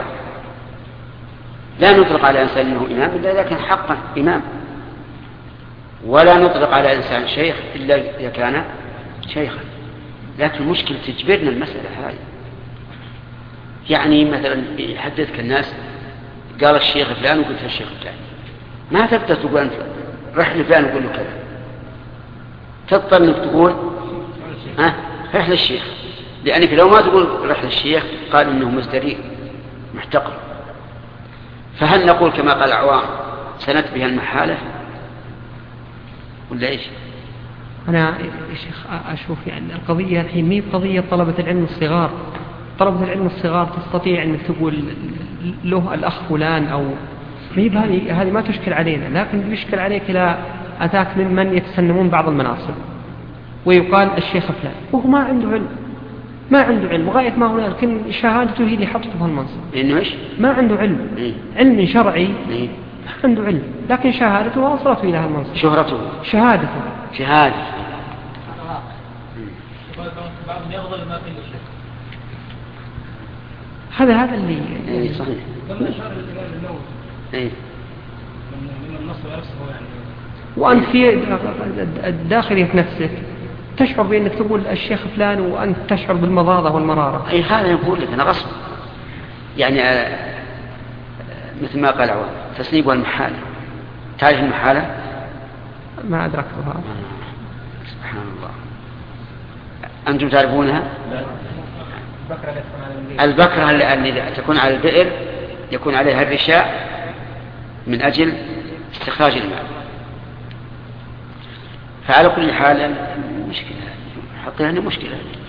B: لا نطلق على إنسان أنه إمام إلا إذا كان حقا إمام، ولا نطلق على إنسان شيخ إلا إذا كان شيخا. لكن المشكلة تجبرنا المسألة هذه. يعني مثلا يحدثك الناس قال الشيخ فلان وقلت الشيخ فلان، ما تقدر تقول أنت رح لفلان وقل له كذا، تضطر أنك تقول ها رح للشيخ، لأنك لو ما تقول رح للشيخ قال إنه مزدري محتقر. فهل نقول كما قال العوام سنتبه المحالة ولا إيش؟
C: أنا يا شيخ أشوف يعني القضية الحين مي قضية طلبة العلم الصغار. طلبة العلم الصغار تستطيع أنك تقول له الأخ فلان أو مي هذه هذه ما تشكل علينا، لكن يشكل عليك إذا أتاك ممن يتسنمون بعض المناصب ويقال الشيخ فلان وهو ما عنده علم، ما عنده علم وغاية ما هو، لكن شهادته هي اللي حطته في المنصب.
B: إنه إيش؟
C: ما عنده علم.
B: إيه؟
C: علم شرعي.
B: إيه؟
C: ما عنده علم، لكن شهادته وصلته إلى هالمنصب.
B: شهرته.
C: شهادته.
B: شهادة.
F: بعضهم يغضب ما في الشيخ.
C: هذا هذا اللي.
B: إيه صحيح.
F: لما أشار الإمام النووي.
B: إيه.
F: من النص نفسه يعني.
C: وأنت في الداخلية في نفسك تشعر بأنك تقول الشيخ فلان وأنت تشعر بالمضاضة والمرارة.
B: أي هذا يقول لك أنا غصب. يعني مثل ما قال عوام تسنيب المحالة. تعرف المحالة؟
C: ما أدركتها.
B: سبحان الله. أنتم تعرفونها؟ البكرة التي تكون على البئر يكون عليها الرشاء من أجل استخراج الماء. فعلى كل حال مشكلة حطيها لنا مشكلة.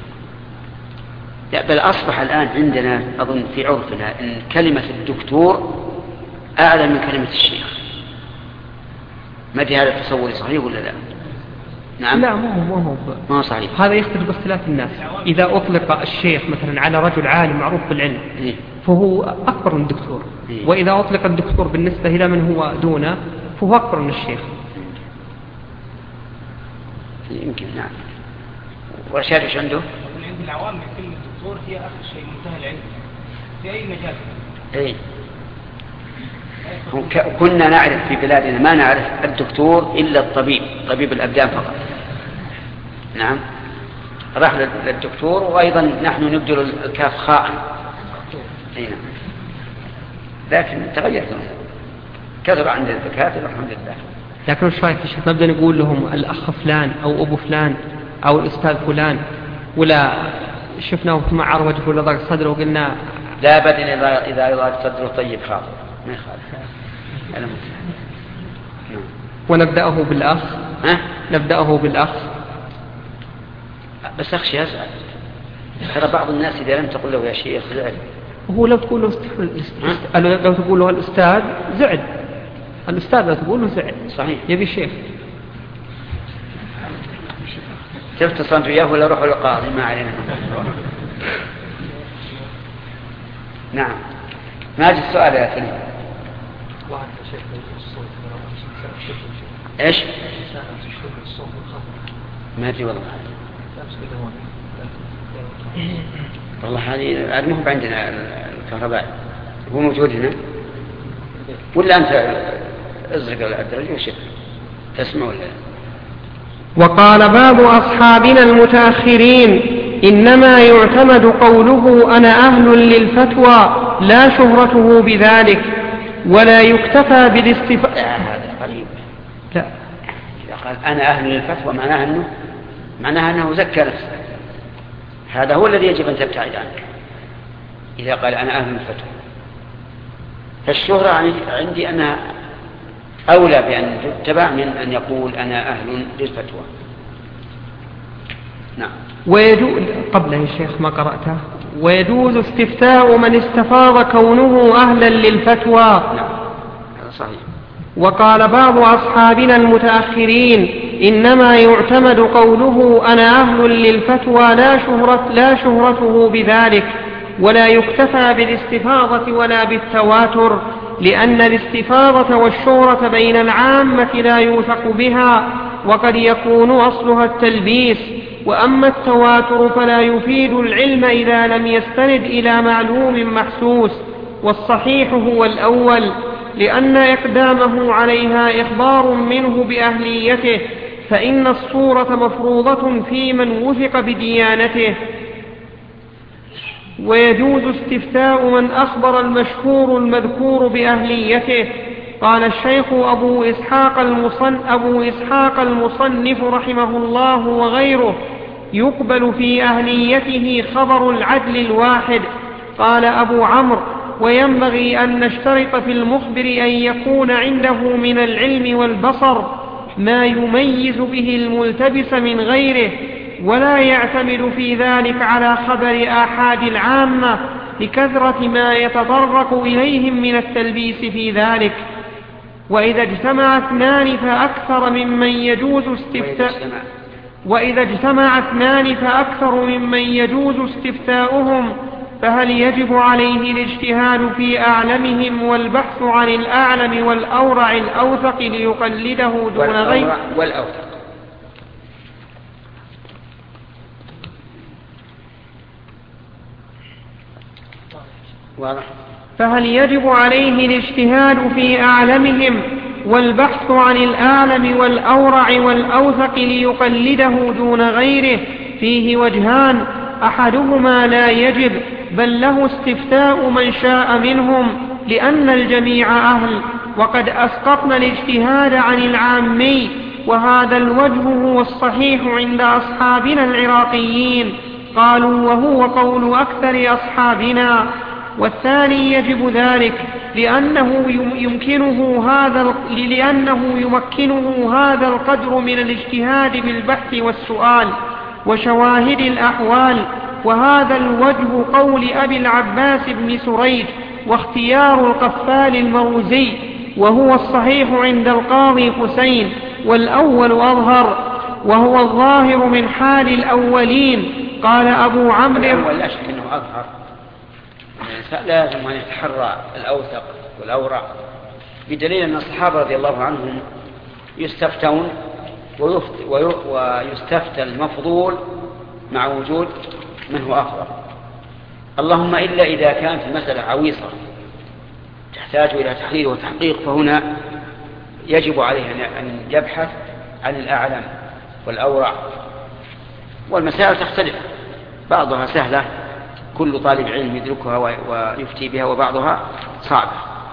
B: بل أصبح الآن عندنا أظن في عرفنا أن كلمة الدكتور أعلى من كلمة الشيخ. ما دي هذا التصور صحيح ولا لا؟ نعم.
C: لا ما هو ما هو
B: ما هو صحيح.
C: هذا يختلف باختلاف الناس. إذا أطلق الشيخ مثلا على رجل عالم معروف بالعلم
B: إيه؟
C: فهو أكبر من الدكتور.
B: إيه؟
C: وإذا أطلق الدكتور بالنسبة إلى من هو دونه فهو أكبر من الشيخ.
B: يمكن. نعم. والشيخ ايش عنده؟
F: عند العوام كلمة الدكتور هي آخر شيء منتهى العلم في أي مجال.
B: إيه؟ كنا نعرف في بلادنا ما نعرف الدكتور إلا الطبيب، طبيب الأبدان فقط. نعم. راح للدكتور، وأيضا نحن نبدل الكاف خاء. نعم. لكن تغيرت كثر عند الدكاترة الحمد لله.
C: لكن وش رايك يا شيخ نبدأ نقول لهم الأخ فلان أو أبو فلان أو الأستاذ فلان، ولا شفناه تمعر وجهه ولا ضاق صدره وقلنا
B: لا بد إذا إذا ضاق صدره طيب خاطر ما يخالف.
C: ونبدأه بالأخ.
B: ها؟
C: نبدأه بالأخ.
B: بس أخشى يزعل. ترى بعض الناس إذا لم تقول له يا شيخ زعل.
C: وهو لو تقول له است... لو تقول له الأستاذ زعل. الأستاذ لو تقول له زعل.
B: صحيح.
C: يبي الشيخ.
B: تفتصل وياه ولا روح للقاضي ما علينا. نعم. ما جاء السؤال يا سليم. ايش؟ ما ادري والله. والله هذه عاد ما هو عندنا الكهرباء، هو موجود هنا ولا انت ازرق الدرج وشوف تسمع ولا؟
C: وقال بعض أصحابنا المتأخرين إنما يعتمد قوله أنا أهل للفتوى لا شهرته بذلك، ولا يكتفى بالاستفاء.
B: هذا قريب.
C: لا.
B: إذا قال أنا أهل للفتوى معناها أنه معناها أنه زكى نفسه، هذا هو الذي يجب أن تبتعد عنه. إذا قال أنا أهل للفتوى، فالشهرة عندي أنها أولى بأن تتبع من أن يقول أنا أهل للفتوى. نعم.
C: ويجوز قبل يا شيخ ما قرأته، ويجوز استفتاء من استفاض كونه أهلا للفتوى.
B: نعم هذا صحيح.
C: وقال بعض أصحابنا المتأخرين إنما يعتمد قوله أنا أهل للفتوى لا شهرة لا شهرته بذلك، ولا يكتفى بالاستفاضة ولا بالتواتر، لأن الاستفاضة والشهرة بين العامة لا يوثق بها، وقد يكون أصلها التلبيس. وأما التواتر فلا يفيد العلم إذا لم يستند إلى معلوم محسوس، والصحيح هو الأول، لأن إقدامه عليها إخبار منه بأهليته، فإن الصورة مفروضة في من وثق بديانته. ويجوز استفتاء من أخبر المشهور المذكور بأهليته. قال الشيخ أبو إسحاق المصن أبو إسحاق المصنف رحمه الله وغيره يقبل في أهليته خبر العدل الواحد. قال أبو عمرو وينبغي أن نشترط في المخبر أن يكون عنده من العلم والبصر ما يميز به الملتبس من غيره، ولا يعتمد في ذلك على خبر آحاد العامة لكثرة ما يتطرق إليهم من التلبيس في ذلك. وإذا اجتمع اثنان فأكثر ممن يجوز استفتاء وإذا اجتمع اثنان فأكثر ممن يجوز استفتاؤهم، فهل يجب عليه الاجتهاد في أعلمهم والبحث عن الأعلم والأورع الأوثق ليقلده دون غيره؟
B: والأوثق واضح.
C: فهل يجب عليه الاجتهاد في أعلمهم والبحث عن الأعلم والأورع والأوثق ليقلده دون غيره؟ فيه وجهان، أحدهما لا يجب، بل له استفتاء من شاء منهم، لأن الجميع أهل، وقد أسقطنا الاجتهاد عن العامي، وهذا الوجه هو الصحيح عند أصحابنا العراقيين. قالوا وهو قول أكثر أصحابنا. والثاني يجب ذلك لأنه يمكنه هذا لأنه يمكنه هذا القدر من الاجتهاد بالبحث والسؤال وشواهد الأحوال، وهذا الوجه قول أبي العباس بن سريج، واختيار القفال المروزي، وهو الصحيح عند القاضي حسين، والأول أظهر، وهو الظاهر من حال الأولين. قال أبو عمرو
B: لا شك أنه أظهر، لازم أن يتحرى الأوثق والأورع، بدليل أن الصحابة رضي الله عنهم يستفتون ويستفتى المفضول مع وجود من هو أفضل، اللهم إلا إذا كانت المسألة عويصة تحتاج إلى تحرير وتحقيق، فهنا يجب عليه أن يبحث عن الأعلم والأورع. والمسائل تختلف، بعضها سهلة كل طالب علم يدركها ويفتي بها، وبعضها صعبة،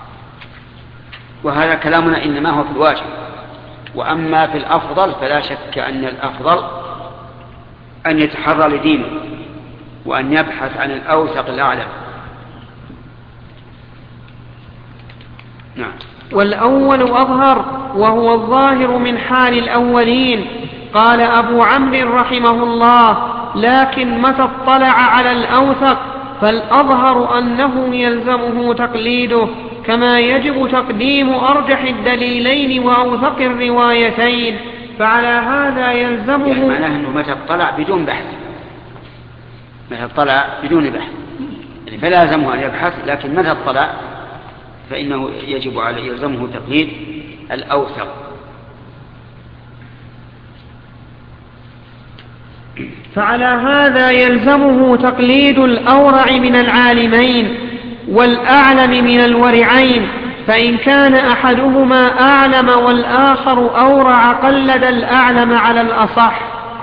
B: وهذا كلامنا إنما هو في الواجب. وأما في الأفضل فلا شك أن الأفضل أن يتحرى لدينه وأن يبحث عن الأوثق الأعلم. نعم.
C: والأول أظهر، وهو الظاهر من حال الأولين. قال أبو عمرو رحمه الله لكن متى اطلع على الأوثق فالأظهر أنه يلزمه تقليده، كما يجب تقديم أرجح الدليلين وأوثق الروايتين، فعلى هذا يلزمه.
B: يعني معناه أنه متى اطلع بدون بحث، متى اطلع بدون بحث، يعني فلا يلزمه أن يبحث، لكن متى اطلع فإنه يجب عليه يلزمه تقليد الأوثق.
C: فعلى هذا يلزمه تقليد الأورع من العالمين والأعلم من الورعين، فإن كان أحدهما أعلم والآخر أورع قلد الأعلم على الأصح.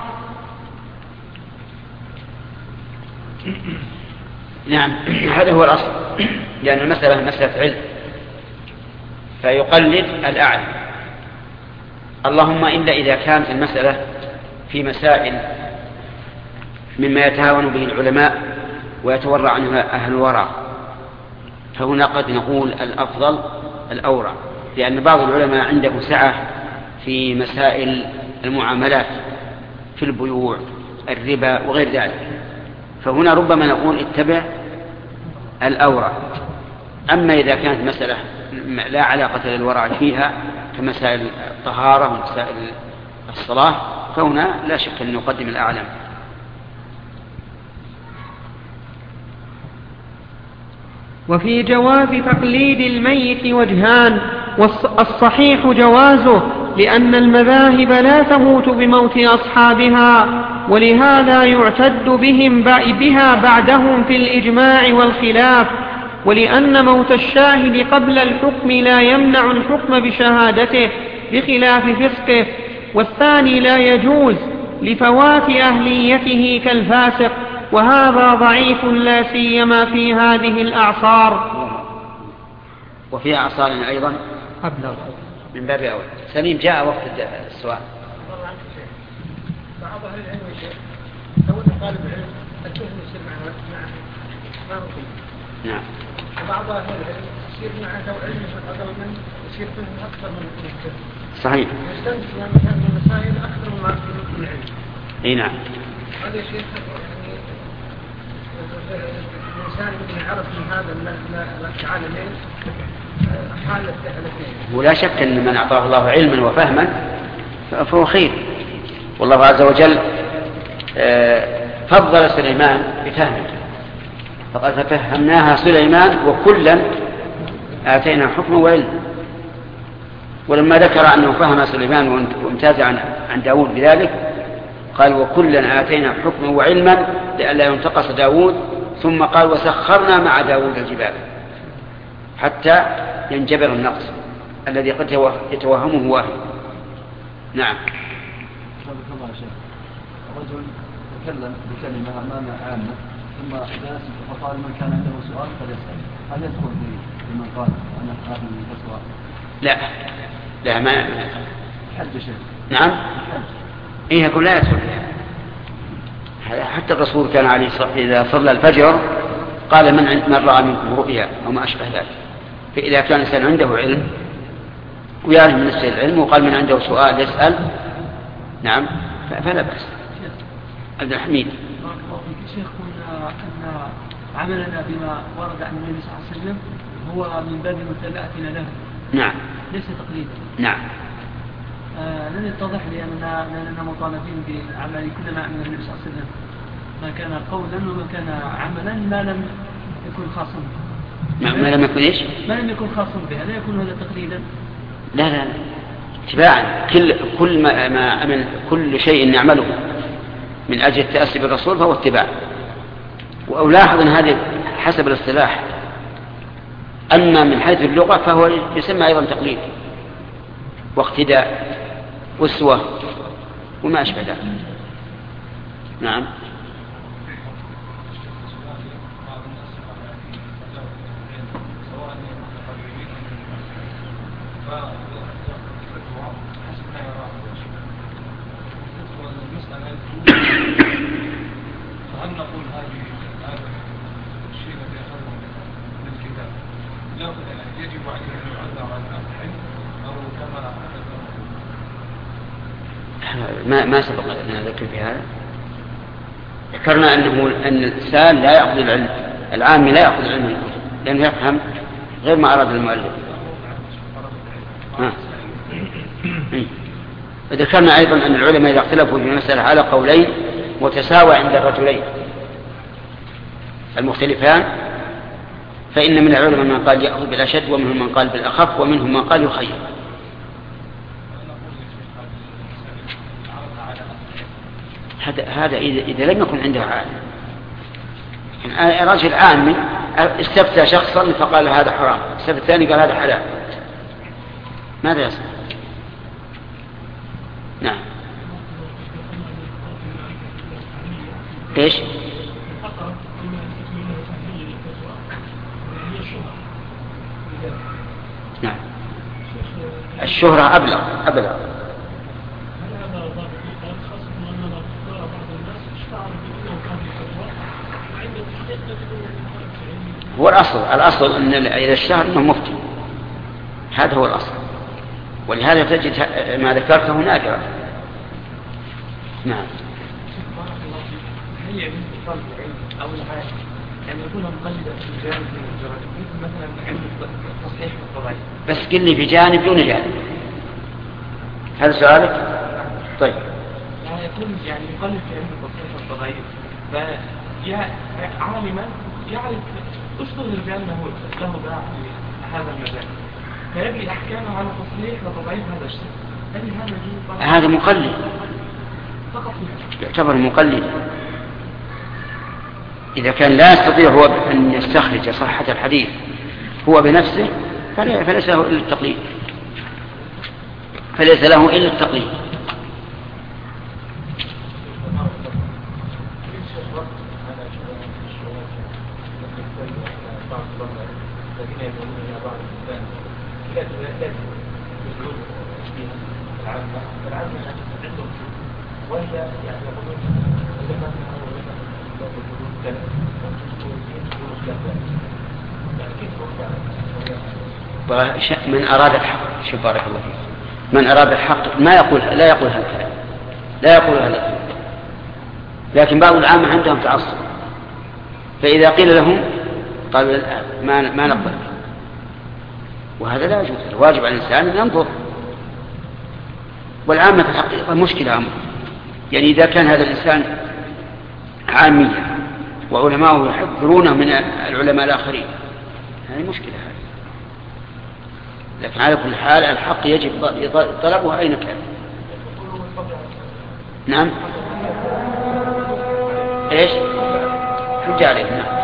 B: نعم، هذا هو الأصل، لأن المسألة مسألة علم فيقلد الأعلم. اللهم إلا إذا كانت المسألة في مسائل مما يتهاون به العلماء ويتورع عنها أهل الورع، فهنا قد نقول الأفضل الأورع، لأن بعض العلماء عنده سعة في مسائل المعاملات في البيوع الربا وغير ذلك، فهنا ربما نقول اتبع الأورع. أما إذا كانت مسألة لا علاقة للورع فيها كمسائل الطهارة ومسائل الصلاة فهنا لا شك أن نقدم الأعلم.
C: وفي جواز تقليد الميت وجهان، والصحيح جوازه لأن المذاهب لا تموت بموت أصحابها، ولهذا يعتد بهم بها بعدهم في الإجماع والخلاف، ولأن موت الشاهد قبل الحكم لا يمنع الحكم بشهادته بخلاف فسقه، والثاني لا يجوز لفوات أهليته كالفاسق، وهذا ضعيف لا سيما في هذه الأعصار.
B: وفي أعصار أيضا
C: أبلغ
B: من باب أول. سليم، جاء وقت السؤال.
D: بعض أهل العلم يا شيخ لو أن طالب علم الجهل يصير معه ما ممكن.
B: نعم.
D: وبعض أهل العلم يصير معه لو علم أقل من يصير فهم أكثر من الجهل.
B: صحيح.
D: يستنتج يعني هذه المسائل أكثر مما في العلم.
B: أي نعم.
D: هذا يا شيخ الإنسان يمكن يعرف من هذا العالمين حالة الاثنين.
B: ولا شك أن من أعطاه الله علما وفهما فهو خير، والله عز وجل فضل سليمان بفهمه، فقد فهمناها سليمان وكلا آتينا حكما وعلما. ولما ذكر أنه فهم سليمان وامتاز عن داود بذلك قال وكلا آتينا حكما وعلما لئلا ينتقص داود، ثم قال وسخرنا مع داود الجبال حتى ينجبر النقص الذي قد يتوهمه واحد. نعم.
A: رجل تكلم بكلمة أمام عامة ثم جلس فقال من كان عنده سؤال فليسأل، هل يدخل بمن قال أنا آخذ الفتوى؟
B: لا لا ما
A: حج شيء.
B: نعم. إيه يقول لا يدخل. حتى الرسول كان عليه الصلاة والسلام إذا صلى الفجر قال من من رأى منكم رؤيا أو ما أشبه ذلك. فإذا كان الإنسان عنده علم ويعرف من نفسه العلم وقال من عنده سؤال يسأل نعم فلا بأس. عبد الحميد.
E: شيخ قلنا أن عملنا بما ورد عن النبي صلى الله عليه وسلم هو من باب متابعتنا له.
B: نعم.
E: ليس تقليدا.
B: نعم.
E: آه لن يتضح لي أننا, أننا مطالبين بعمل كل ما عمل النبي صلى الله عليه وسلم، ما كان قولا وما كان عملا ما لم يكن خاصا به.
B: ما لم يكن إيش؟
E: ما لم يكن خاصا به، لا يكون هذا تقليدا.
B: لا لا اتباعا. كل كل ما, ما عمل كل شيء نعمله من أجل التأسي بالرسول فهو اتباع. وألاحظ أن هذه حسب الاصطلاح، أما من حيث اللغة فهو يسمى أيضا تقليد واقتداء وأسوة وما أشبه ذلك. نعم.
F: فهل نقول هذه هذا الشيء الذي أخذه من الكتاب لا يجب عليه أن يعذر عن الحين أو كما
B: ما ما سبق أن نذكر في هذا. ذكرنا أنه أن الإنسان لا يأخذ العلم، العام لا يأخذ العلم من الكتب لأنه يفهم غير ما أراد المؤلف. ذكرنا أيضا أن العلماء إذا اختلفوا في مسألة على قولين وتساوى عند الرجلين المختلفان فإن من العلماء من قال يأخذ بالأشد، ومنهم من قال بالأخف، ومنهم من قال يخير. هذا إذا لم يكن عنده عالم. رجل عامي استفتى شخصا فقال هذا حرام، استفتى الثاني قال هذا حلال، ماذا يصنع؟ نعم. ايش؟ نعم. الشهرة أبلغ أبلغ. هو الأصل الأصل أن إذا اشتهر أنه مفتي، هذا هو الأصل، ولهذا تجد ما ذكرته نادرا. نعم.
G: هل يجوز لطالب العلم أو العالم أن يكون مقلدا في جانب من الجوانب، مثل مثلا علم التصحيح والتضعيف؟
B: بس قل لي في جانب دون جانب. هذا سؤالك؟ طيب.
G: يعني يكون يعني يقلد في علم التصحيح والتضعيف، فعالما يعرف اشتغل بأنه له باع في هذا المجال، فيبني أحكامه على تصحيح وتضعيف هذا الشيء. هل هذا يجوز؟
B: هذا مقلد،
G: فقط
B: يعتبر مقلد. إذا كان لا يستطيع هو أن يستخرج صحة الحديث هو بنفسه فليس له إلا التقليد، فليس له إلا التقليد. من أراد الحق، شوف بارك الله فيك، من أراد الحق ما يقول لا يقول هذا الكلام، لا يقول هذا الكلام، لكن بعض العامة عندهم تعصب، فإذا قيل لهم قالوا ما ما نقبل، وهذا لا يجوز. الواجب على الإنسان أن ينظر. والعامة في الحقيقة مشكلة أمر، يعني إذا كان هذا الإنسان عاميا وعلماءه يحذرونه من العلماء الآخرين، هذه مشكلة هذه. لكن على كل حال الحق يجب طلبه أين كان. نعم. إيش؟ حج عليه. نعم.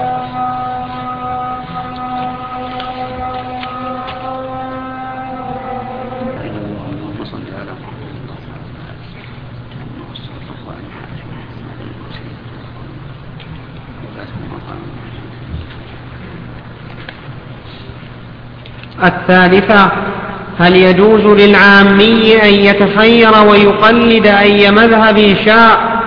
C: الثالثة: هل يجوز للعامي أن يتخير ويقلد أي مذهب شاء؟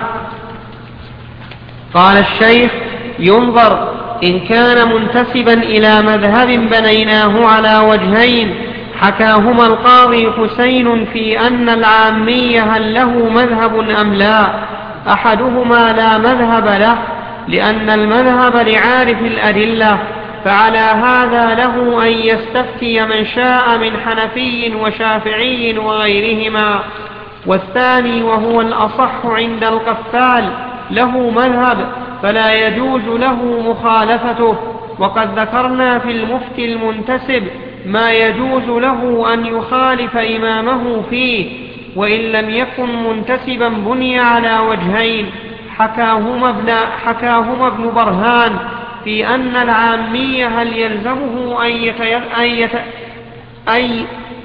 C: قال الشيخ: ينظر إن كان منتسبا إلى مذهب بنيناه على وجهين حكاهما القاضي حسين في أن العامي هل له مذهب أم لا. أحدهما لا مذهب له لأن المذهب لعارف الأدلة، فعلى هذا له أن يستفتي من شاء من حنفي وشافعي وغيرهما. والثاني وهو الأصح عند القفال له مذهب فلا يجوز له مخالفته، وقد ذكرنا في المفتي المنتسب ما يجوز له أن يخالف إمامه فيه، وإن لم يكن منتسبا بني على وجهين حكاهما ابن, حكاهما ابن برهان في أن العامي هل يلزمه أن يتمذهب أن يت... أي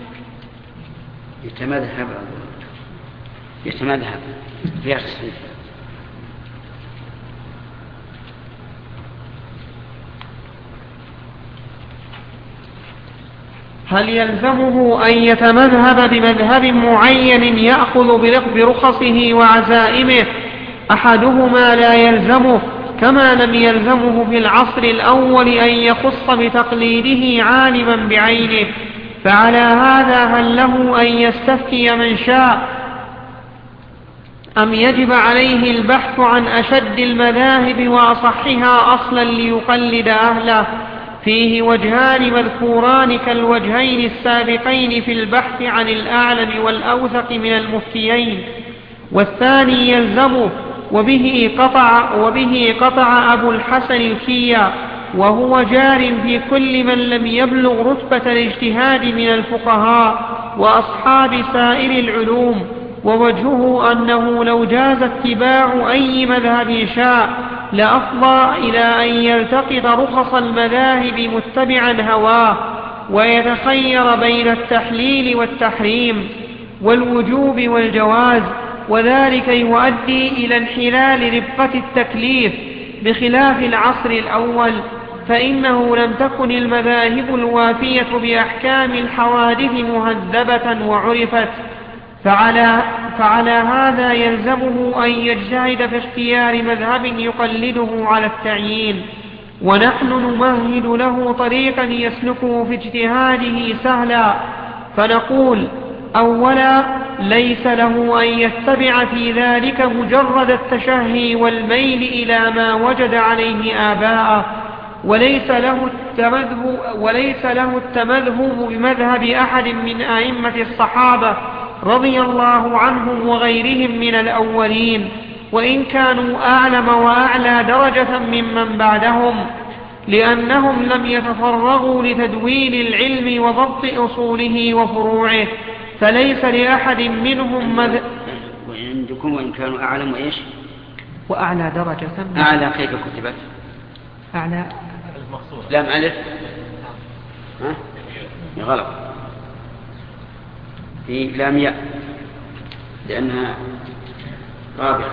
B: يتمذهب يتمذهب في الصيف.
C: هل يلزمه أن يتمذهب بمذهب معين يأخذ برخصه وعزائمه؟ أحدهما لا يلزمه، كما لم يلزمه في العصر الأول أن يخص بتقليده عالما بعينه. فعلى هذا هل له أن يستفتي من شاء أم يجب عليه البحث عن أشد المذاهب وأصحها أصلا ليقلد أهله؟ فيه وجهان مذكوران كالوجهين السابقين في البحث عن الأعلم والأوثق من المفتيين. والثاني يلزمه، وبه قطع, وبه قطع أبو الحسن الكيا وهو جار في كل من لم يبلغ رتبة الاجتهاد من الفقهاء وأصحاب سائر العلوم. ووجهه أنه لو جاز اتباع أي مذهب شاء لأفضى إلى أن يلتقط رخص المذاهب متبعا هواه ويتخير بين التحليل والتحريم والوجوب والجواز، وذلك يؤدي إلى انحلال ربقة التكليف، بخلاف العصر الأول فإنه لم تكن المذاهب الوافية بأحكام الحوادث مهذبة وعرفت، فعلى, فعلى هذا يلزمه أن يجتهد في اختيار مذهب يقلده على التعيين. ونحن نمهد له طريقا يسلكه في اجتهاده سهلا، فنقول: أولا، ليس له أن يتبع في ذلك مجرد التشهي والميل إلى ما وجد عليه آباءه، وليس له التمذهب, وليس له التمذهب بمذهب أحد من أئمة الصحابة رضي الله عنهم وغيرهم من الأولين، وإن كانوا أعلم وأعلى درجة ممن بعدهم، لأنهم لم يتفرغوا لتدوين العلم وضبط أصوله وفروعه، فليس لأحد منهم مذ...
B: وعندكم وإن كانوا أعلم وإيش
C: وأعلى درجة.
B: أعلى كيف كتبت؟
C: أعلى
B: لام ألف ها؟ غلط، في لام ياء لأنها رابعة.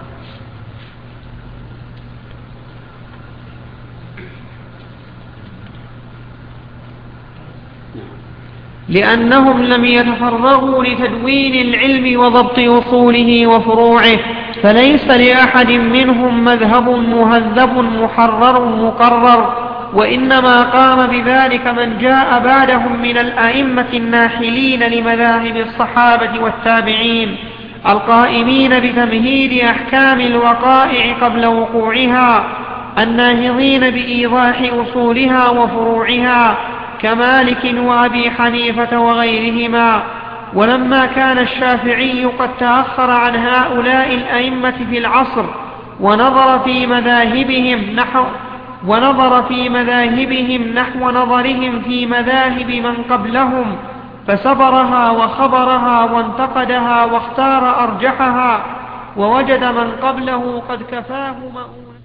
C: لأنهم لم يتفرغوا لتدوين العلم وضبط أصوله وفروعه، فليس لأحد منهم مذهب مهذب محرر مقرر، وإنما قام بذلك من جاء بعدهم من الأئمة الناحلين لمذاهب الصحابة والتابعين القائمين بتمهيد أحكام الوقائع قبل وقوعها، الناهضين بإيضاح أصولها وفروعها، كمالك وأبي حنيفة وغيرهما. ولما كان الشافعي قد تأخر عن هؤلاء الأئمة في العصر ونظر في مذاهبهم نحو ونظر في مذاهبهم نحو نظرهم في مذاهب من قبلهم، فسبرها وخبرها وانتقدها واختار أرجحها، ووجد من قبله قد كفاه مؤونة.